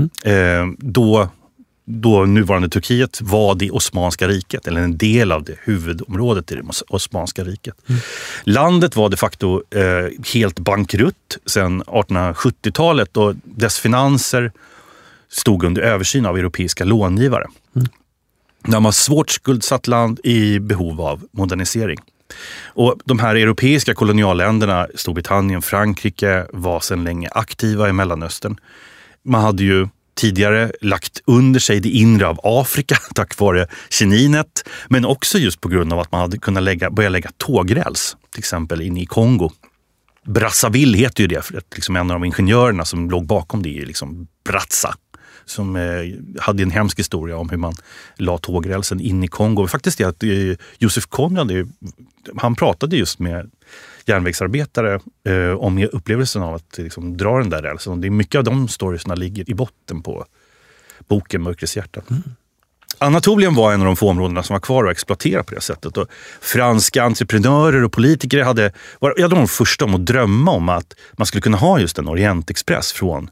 Då nuvarande Turkiet var det Osmanska riket, eller en del av det huvudområdet i det Osmanska riket. Landet var de facto helt bankrutt sedan 1870-talet och dess finanser stod under översyn av europeiska långivare. Det var ett svårt skuldsatt land i behov av modernisering. Och de här europeiska kolonialländerna, Storbritannien, Frankrike, var sedan länge aktiva i Mellanöstern. Man hade ju tidigare lagt under sig det inre av Afrika tack vare Kininet, men också just på grund av att man hade kunnat börja lägga tågräls, till exempel in i Kongo. Brazzaville heter ju det, för att liksom en av de ingenjörerna som låg bakom det är liksom Brazza, som hade en hemsk historia om hur man la tågrälsen in i Kongo. Faktiskt det att Josef Konrad, han pratade just med järnvägsarbetare om upplevelsen av att liksom dra den där rälsen. Och det är mycket av de storiesna ligger i botten på boken Mörkrets hjärta. Anatolien var en av de få områdena som var kvar och exploatera på det sättet. Och franska entreprenörer och politiker var de första om att drömma om att man skulle kunna ha just en Orientexpress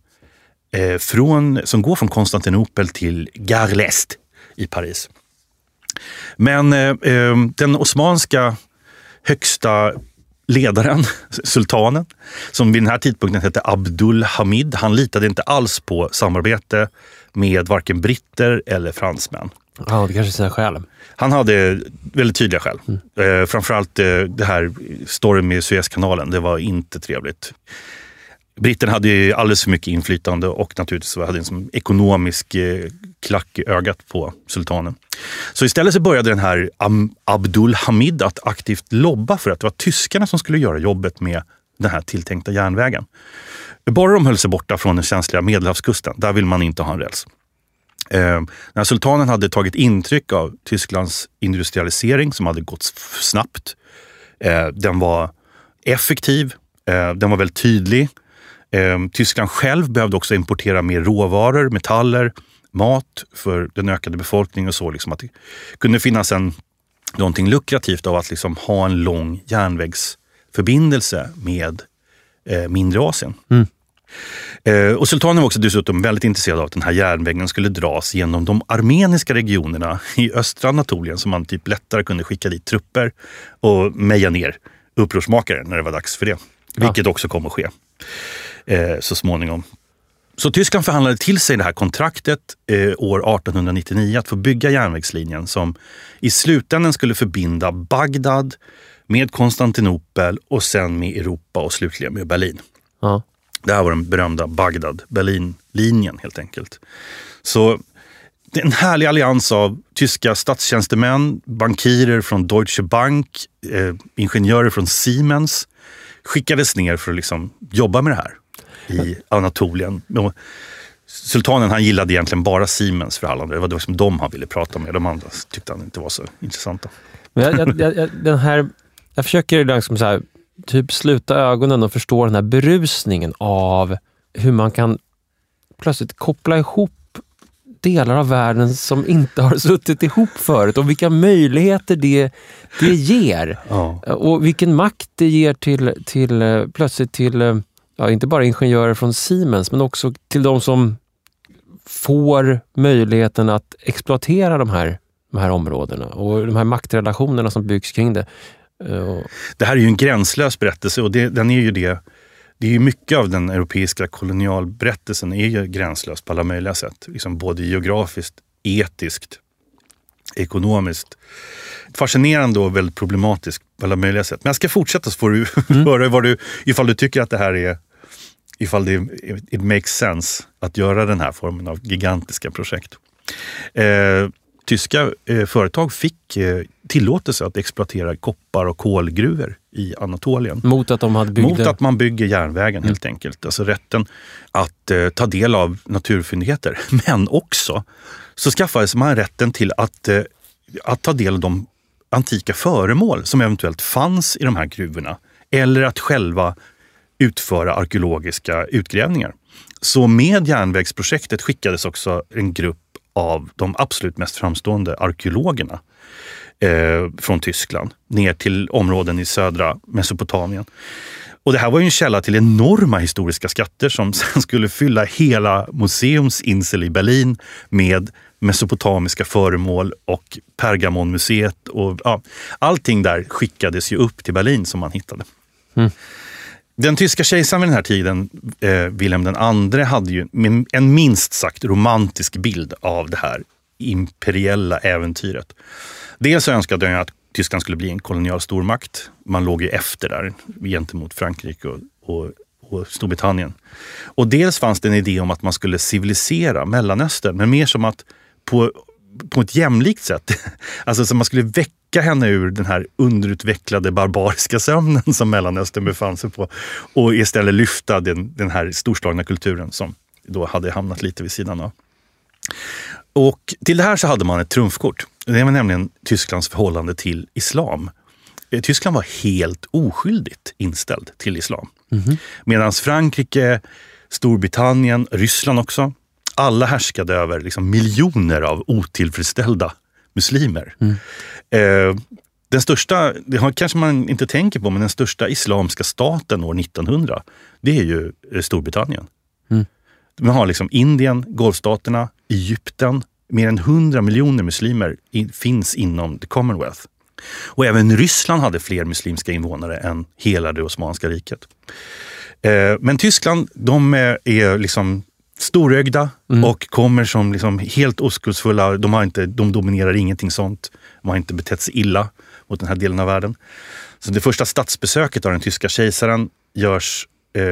som går från Konstantinopel till Gare l'Est i Paris. Men den osmanska högsta ledaren, sultanen, som vid den här tidpunkten hette Abdul Hamid, han litade inte alls på samarbete med varken britter eller fransmän.
Ja, det kanske är sina skäl.
Han hade väldigt tydliga skäl. Framförallt det här storyn med Suezkanalen, det var inte trevligt. Britterna hade ju alldeles för mycket inflytande och naturligtvis hade en ekonomisk klack i ögat på sultanen. Så istället så började den här Abdul Hamid att aktivt lobba för att det var tyskarna som skulle göra jobbet med den här tilltänkta järnvägen. Bara de höll sig borta från den känsliga Medelhavskusten, där vill man inte ha en räls. När sultanen hade tagit intryck av Tysklands industrialisering som hade gått snabbt. Den var effektiv, den var väldigt tydlig. Tyskland själv behövde också importera mer råvaror, metaller, mat för den ökade befolkningen och så. Liksom att det kunde finnas någonting lukrativt av att liksom ha en lång järnvägsförbindelse med mindre Asien. Och sultanen var också dessutom väldigt intresserad av att den här järnvägen skulle dras genom de armeniska regionerna i östra Anatolien som man typ lättare kunde skicka dit trupper och meja ner upprorsmakare när det var dags för det. Vilket också kom att ske så småningom. Så Tyskland förhandlade till sig det här kontraktet år 1899 att få bygga järnvägslinjen som i slutändan skulle förbinda Bagdad med Konstantinopel och sen med Europa och slutligen med Berlin.
Ja.
Det här var den berömda Bagdad-Berlin-linjen helt enkelt. Så det är en härlig allians av tyska statstjänstemän, bankirer från Deutsche Bank, ingenjörer från Siemens skickades ner för att liksom jobba med det här i Anatolien. Och sultanen han gillade egentligen bara Siemens förhållande. Det var liksom de han ville prata med. De andra tyckte han inte var så intressanta.
Men jag försöker liksom så här, typ sluta ögonen och förstå den här berusningen av hur man kan plötsligt koppla ihop delar av världen som inte har suttit ihop förut och vilka möjligheter det ger.
Ja.
Och vilken makt det ger plötsligt till inte bara ingenjörer från Siemens men också till de som får möjligheten att exploatera de här områdena och de här maktrelationerna som byggs kring det.
Det här är ju en gränslös berättelse och den är ju det. Det är ju mycket av den europeiska kolonialberättelsen är ju gränslös på alla möjliga sätt. Liksom både geografiskt, etiskt, ekonomiskt. Fascinerande och väldigt problematiskt på alla möjliga sätt. Men jag ska fortsätta så får du höra ifall du tycker att det här är, ifall it makes sense att göra den här formen av gigantiska projekt. Tyska företag fick tillåtelse att exploatera koppar- och kolgruvor i Anatolien.
Mot att man
bygger järnvägen helt enkelt. Alltså rätten att ta del av naturfyndigheter. Men också så skaffades man rätten till att ta del av de antika föremål som eventuellt fanns i de här gruvorna. Eller att själva utföra arkeologiska utgrävningar. Så med järnvägsprojektet skickades också en grupp av de absolut mest framstående arkeologerna från Tyskland ner till områden i södra Mesopotamien. Och det här var ju en källa till enorma historiska skatter som sen skulle fylla hela museumsinsel i Berlin med mesopotamiska föremål och Pergamonmuseet och allting där skickades ju upp till Berlin som man hittade. Mm. Den tyska kejsaren vid den här tiden, Wilhelm II, hade ju en minst sagt romantisk bild av det här imperiella äventyret. Dels önskade han att Tyskland skulle bli en kolonial stormakt. Man låg ju efter där gentemot Frankrike och Storbritannien. Och dels fanns det en idé om att man skulle civilisera Mellanöstern, men mer som att på ett jämlikt sätt. Alltså så man skulle väcka henne ur den här underutvecklade barbariska sömnen som Mellanöstern befann sig på och istället lyfta den här storslagna kulturen som då hade hamnat lite vid sidan av. Och till det här så hade man ett trumfkort. Det var nämligen Tysklands förhållande till islam. Tyskland var helt oskyldigt inställd till islam. Mm-hmm. Medan Frankrike, Storbritannien, Ryssland också, alla härskade över liksom miljoner av otillfredsställda muslimer. Mm. Den största, det har kanske man inte tänker på, men den största islamska staten år 1900, det är ju Storbritannien. Mm. Man har liksom Indien, Golfstaterna, Egypten, mer än 100 miljoner muslimer finns inom the Commonwealth. Och även Ryssland hade fler muslimska invånare än hela det Osmanska riket. Men Tyskland, de är liksom storögda och kommer som liksom helt oskuldsfulla. De dominerar ingenting sånt. De har inte betett sig illa mot den här delen av världen. Så det första statsbesöket av den tyska kejsaren görs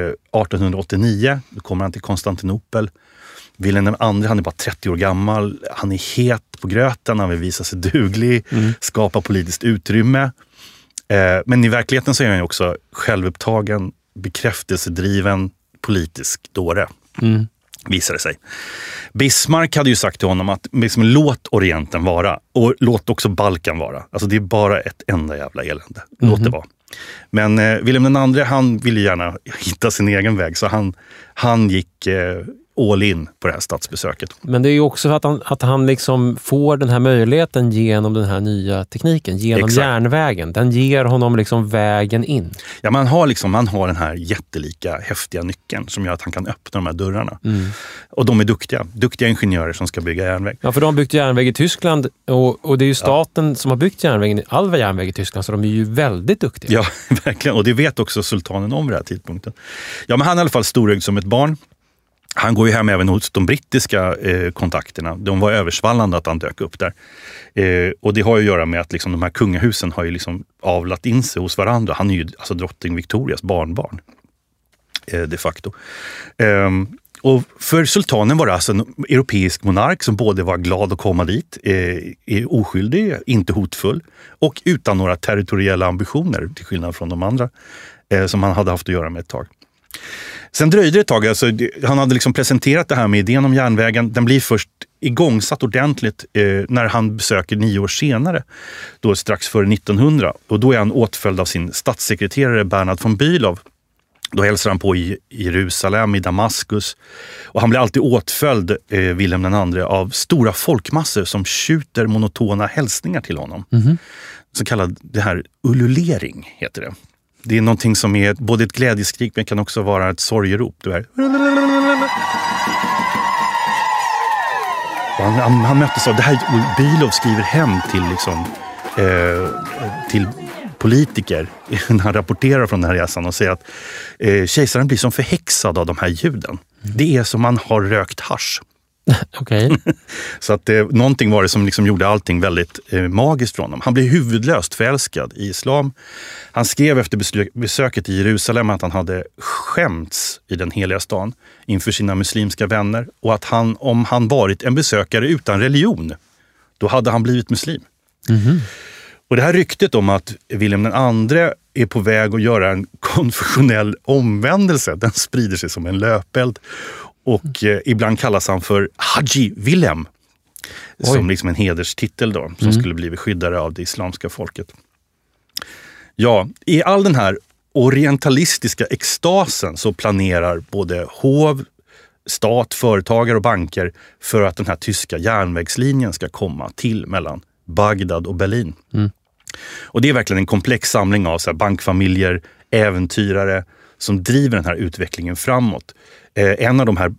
1889. Då kommer han till Konstantinopel. Wilhelm II, han är bara 30 år gammal. Han är het på gröten. Han vill visa sig duglig. Skapa politiskt utrymme. Men i verkligheten så är han också självupptagen, bekräftelsedriven politisk dåre. Visade sig. Bismarck hade ju sagt till honom att liksom, låt Orienten vara och låt också Balkan vara. Alltså det är bara ett enda jävla elände. Låt det vara. Men Wilhelm II, han ville gärna hitta sin egen väg så han gick all in på det här statsbesöket. Men det är ju också att han liksom får den här möjligheten genom den här nya tekniken, genom järnvägen. Den ger honom liksom vägen in. Ja, man har den här jättelika, häftiga nyckeln som gör att han kan öppna de här dörrarna. Och de är duktiga ingenjörer som ska bygga järnväg. Ja, för de har byggt järnväg i Tyskland och det är ju staten som har byggt järnvägen, all järnväg i Tyskland, så de är ju väldigt duktiga. Ja, verkligen. Och det vet också sultanen om vid den här tidpunkten. Ja, men han är i alla fall storögd som ett barn. Han går ju hem även hos de brittiska kontakterna. De var översvallande att han dök upp där. Och det har ju att göra med att liksom, de här kungahusen har ju liksom avlat in sig hos varandra. Han är ju alltså drottning Victorias barnbarn. De facto. Och för sultanen var det alltså en europeisk monark som både var glad att komma dit, är oskyldig, inte hotfull och utan några territoriella ambitioner till skillnad från de andra som han hade haft att göra med ett tag. Sen dröjde det ett tag, alltså, han hade liksom presenterat det här med idén om järnvägen. Den blir först igångsatt ordentligt när han besöker 9 år senare, då strax före 1900. Och då är han åtföljd av sin statssekreterare Bernhard von Bülow Då hälsar han på i Jerusalem, i Damaskus. Och han blir alltid åtföljd, Wilhelm II, av stora folkmassor som skjuter monotona hälsningar till honom. Så kallad det här ululering heter det. Det är någonting som är både ett glädjeskrik men kan också vara ett sorgerop. Det här. Han möttes av det här. Bylov skriver hem till till politiker när han rapporterar från den här resan och säger att kejsaren blir som förhäxad av de här ljuden. Det är som man har rökt hasch.
Okej.
Så att någonting var det som liksom gjorde allting väldigt magiskt från honom. Han blev huvudlöst förälskad i islam. Han skrev efter besöket i Jerusalem att han hade skämts i den heliga stan inför sina muslimska vänner och att om han varit en besökare utan religion, då hade han blivit muslim. Och det här ryktet om att Wilhelm II är på väg att göra en konfessionell omvändelse, den sprider sig som en löpeld. Och ibland kallas han för Haji Wilhelm. Som liksom en hederstitel då, som skulle bli beskyddare av det islamska folket. Ja, i all den här orientalistiska extasen så planerar både hov, stat, företagare och banker för att den här tyska järnvägslinjen ska komma till mellan Bagdad och Berlin. Och det är verkligen en komplex samling av så här bankfamiljer, äventyrare som driver den här utvecklingen framåt. En av de här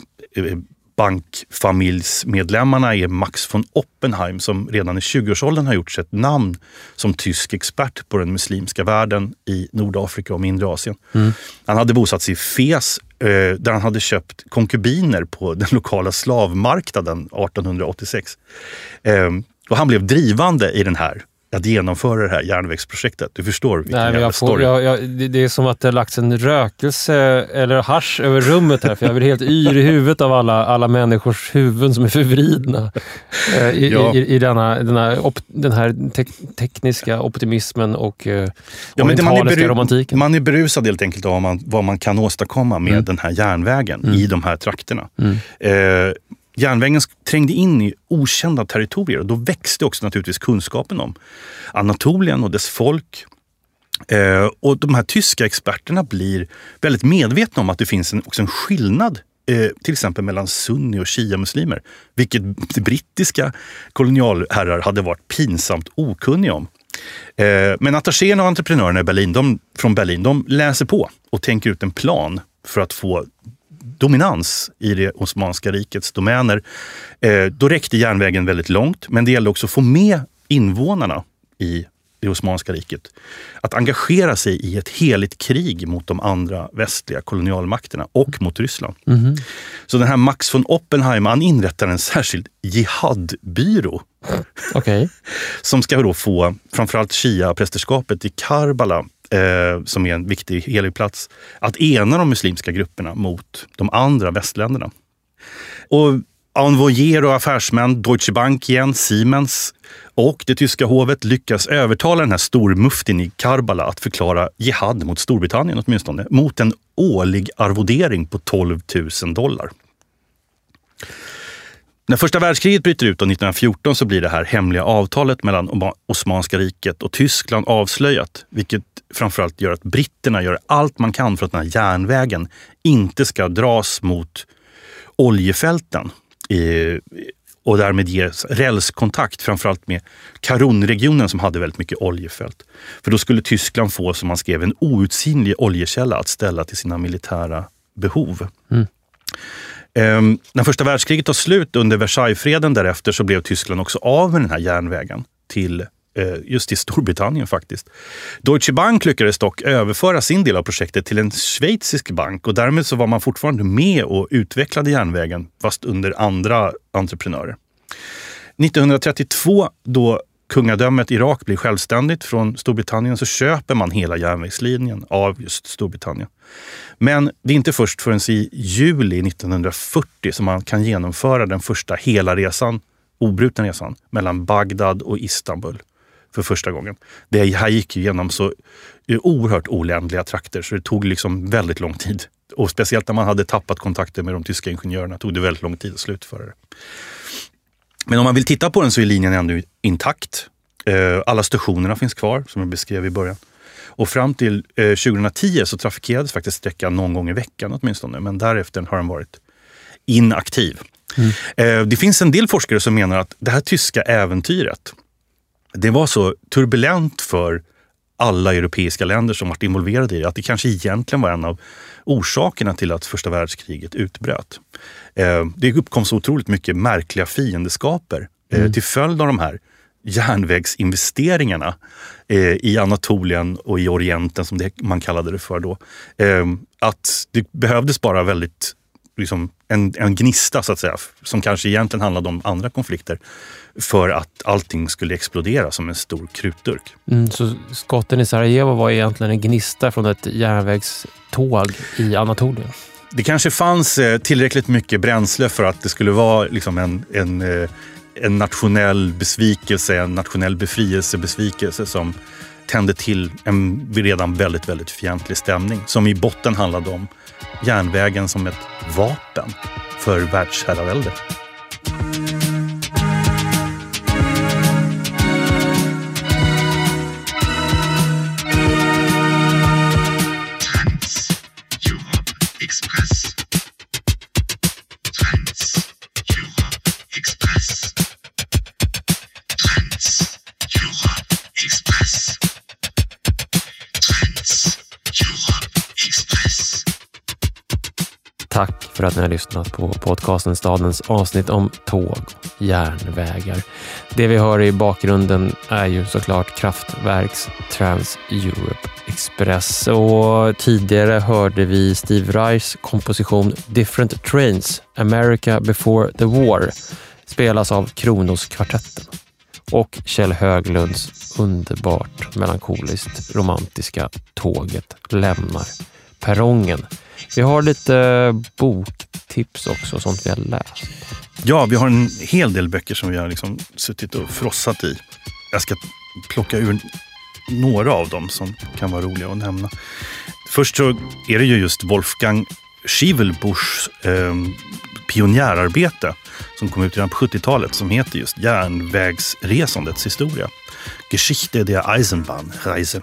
bankfamiljsmedlemmarna är Max von Oppenheim som redan i 20-årsåldern har gjort sig ett namn som tysk expert på den muslimska världen i Nordafrika och mindre Asien. Han hade bosatt sig i Fes där han hade köpt konkubiner på den lokala slavmarknaden 1886. Och han blev drivande i den här att genomföra det här järnvägsprojektet. Du förstår vilken jävla story.
Det är som att det har lagts en rökelse eller hasch över rummet här, för jag blir helt yr i huvudet av alla människors huvuden som är förvridna i den här tekniska optimismen och orientaliska romantiken.
Man är berusad helt enkelt av vad man kan åstadkomma med den här järnvägen i de här trakterna. Järnvägen trängde in i okända territorier och då växte också naturligtvis kunskapen om Anatolien och dess folk. Och de här tyska experterna blir väldigt medvetna om att det finns också en skillnad till exempel mellan sunni- och shia-muslimer, vilket brittiska kolonialherrar hade varit pinsamt okunniga om. Men attachéerna och entreprenörerna från Berlin, de läser på och tänker ut en plan för att få dominans i det Osmanska rikets domäner. Då räckte järnvägen väldigt långt, men det gällde också att få med invånarna i det Osmanska riket att engagera sig i ett heligt krig mot de andra västliga kolonialmakterna och mot Ryssland. Så den här Max von Oppenheim, han inrättar en särskild jihadbyrå som ska då få framförallt Shia-prästerskapet i Karbala, som är en viktig helig plats, att ena de muslimska grupperna mot de andra västländerna. Och envoyer och affärsmän, Deutsche Bank igen, Siemens och det tyska hovet lyckas övertala den här stormuftin i Karbala att förklara jihad mot Storbritannien åtminstone, mot en årlig arvodering på $12,000. När första världskriget bryter ut 1914 så blir det här hemliga avtalet mellan Osmanska riket och Tyskland avslöjat, vilket framförallt gör att britterna gör allt man kan för att den här järnvägen inte ska dras mot oljefälten och därmed ges rälskontakt framförallt med Karun-regionen som hade väldigt mycket oljefält. För då skulle Tyskland få, som man skrev, en outsinlig oljekälla att ställa till sina militära behov. När första världskriget tar slut under Versaillesfreden därefter så blev Tyskland också av med den här järnvägen till Storbritannien faktiskt. Deutsche Bank lyckades dock överföra sin del av projektet till en schweizisk bank och därmed så var man fortfarande med och utvecklade järnvägen fast under andra entreprenörer. 1932 då kungadömet Irak blir självständigt från Storbritannien så köper man hela järnvägslinjen av just Storbritannien. Men det är inte först förrän i juli 1940 som man kan genomföra den första hela resan, obrutna resan, mellan Bagdad och Istanbul för första gången. Det här gick ju genom så oerhört oländliga trakter så det tog liksom väldigt lång tid. Och speciellt när man hade tappat kontakter med de tyska ingenjörerna tog det väldigt lång tid att slutföra det. Men om man vill titta på den så är linjen ändå intakt. Alla stationerna finns kvar som jag beskrev i början. Och fram till 2010 så trafikerades faktiskt sträckan någon gång i veckan åtminstone, men därefter har den varit inaktiv. Det finns en del forskare som menar att det här tyska äventyret, det var så turbulent för alla europeiska länder som varit involverade i det, att det kanske egentligen var en av orsakerna till att första världskriget utbröt. Det uppkom så otroligt mycket märkliga fiendeskaper till följd av de här järnvägsinvesteringarna i Anatolien och i Orienten, som man kallade det för då. Att det behövdes bara väldigt liksom en gnista så att säga, som kanske egentligen handlade om andra konflikter, för att allting skulle explodera som en stor krutdurk.
Så skotten i Sarajevo var egentligen en gnista från ett järnvägståg i Anatolien?
Det kanske fanns tillräckligt mycket bränsle för att det skulle vara liksom en nationell besvikelse, en nationell befrielsebesvikelse som tände till en redan väldigt, väldigt fientlig stämning, som i botten handlade om järnvägen som ett vapen för världsherravälde.
Tack för att ni har lyssnat på podcasten Stadens avsnitt om tåg, järnvägar. Det vi hör i bakgrunden är ju såklart Kraftwerks Trans-Europe Express. Och tidigare hörde vi Steve Reichs komposition Different Trains, America Before the War, spelas av Kronos-kvartetten. Och Kjell Höglunds underbart melankoliskt romantiska Tåget lämnar perrongen. Vi har lite boktips också, sånt vi har läst.
Ja, vi har en hel del böcker som vi har liksom suttit och frossat i. Jag ska plocka ur några av dem som kan vara roliga att nämna. Först så är det ju just Wolfgang Schivelbuschs pionjärarbete som kom ut redan på 70-talet, som heter just Järnvägsresandets historia. Geschichte der Eisenbahnreise.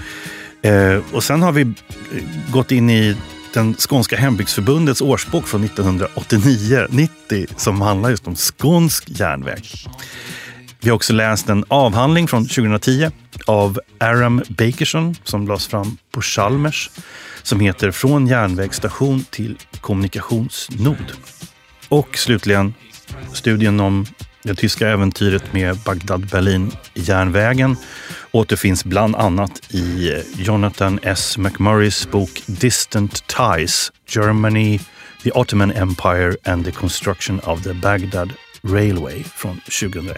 Och sen har vi gått in i den skånska hembygdsförbundets årsbok från 1989-90 som handlar just om skånsk järnväg. Vi har också läst en avhandling från 2010 av Aram Bakerson som lades fram på Chalmers, som heter Från järnvägsstation till kommunikationsnod. Och slutligen studien om det tyska äventyret med Bagdad-Berlin-järnvägen återfinns bland annat i Jonathan S. McMurrays bok Distant Ties, Germany, the Ottoman Empire and the Construction of the Baghdad Railway från 2001.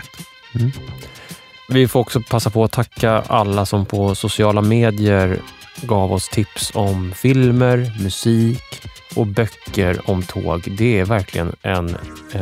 Vi får också passa på att tacka alla som på sociala medier gav oss tips om filmer, musik och böcker om tåg. Det är verkligen en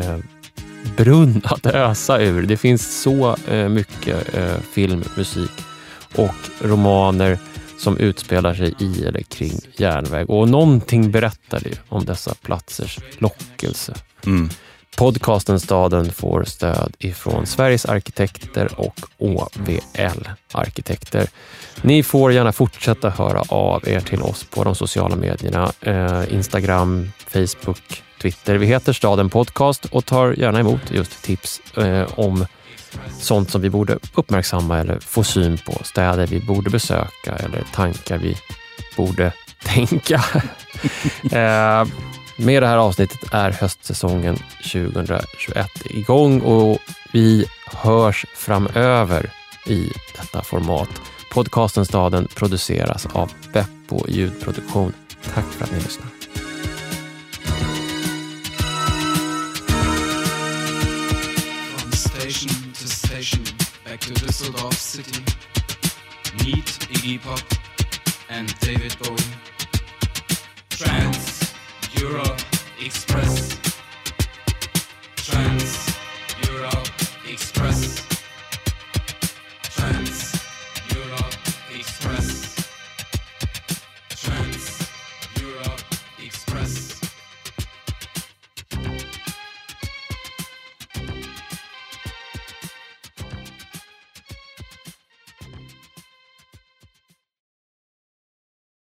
brunn att ösa ur. Det finns så mycket film, musik och romaner som utspelar sig i eller kring järnväg. Och någonting berättar det om dessa platsers lockelse. Podcasten Staden får stöd ifrån Sveriges arkitekter och OVL arkitekter. Ni får gärna fortsätta höra av er till oss på de sociala medierna. Instagram, Facebook, Twitter. Vi heter Staden Podcast och tar gärna emot just tips om sånt som vi borde uppmärksamma eller få syn på. Städer vi borde besöka eller tankar vi borde tänka. Med det här avsnittet är höstsäsongen 2021 igång och vi hörs framöver i detta format. Podcasten Staden produceras av Beppo ljudproduktion. Tack för att ni lyssnar.
From station to station, back to Düsseldorf city. Meet Iggy Pop and David Bowie. Trans-Europe Express. Trans-Europe Express.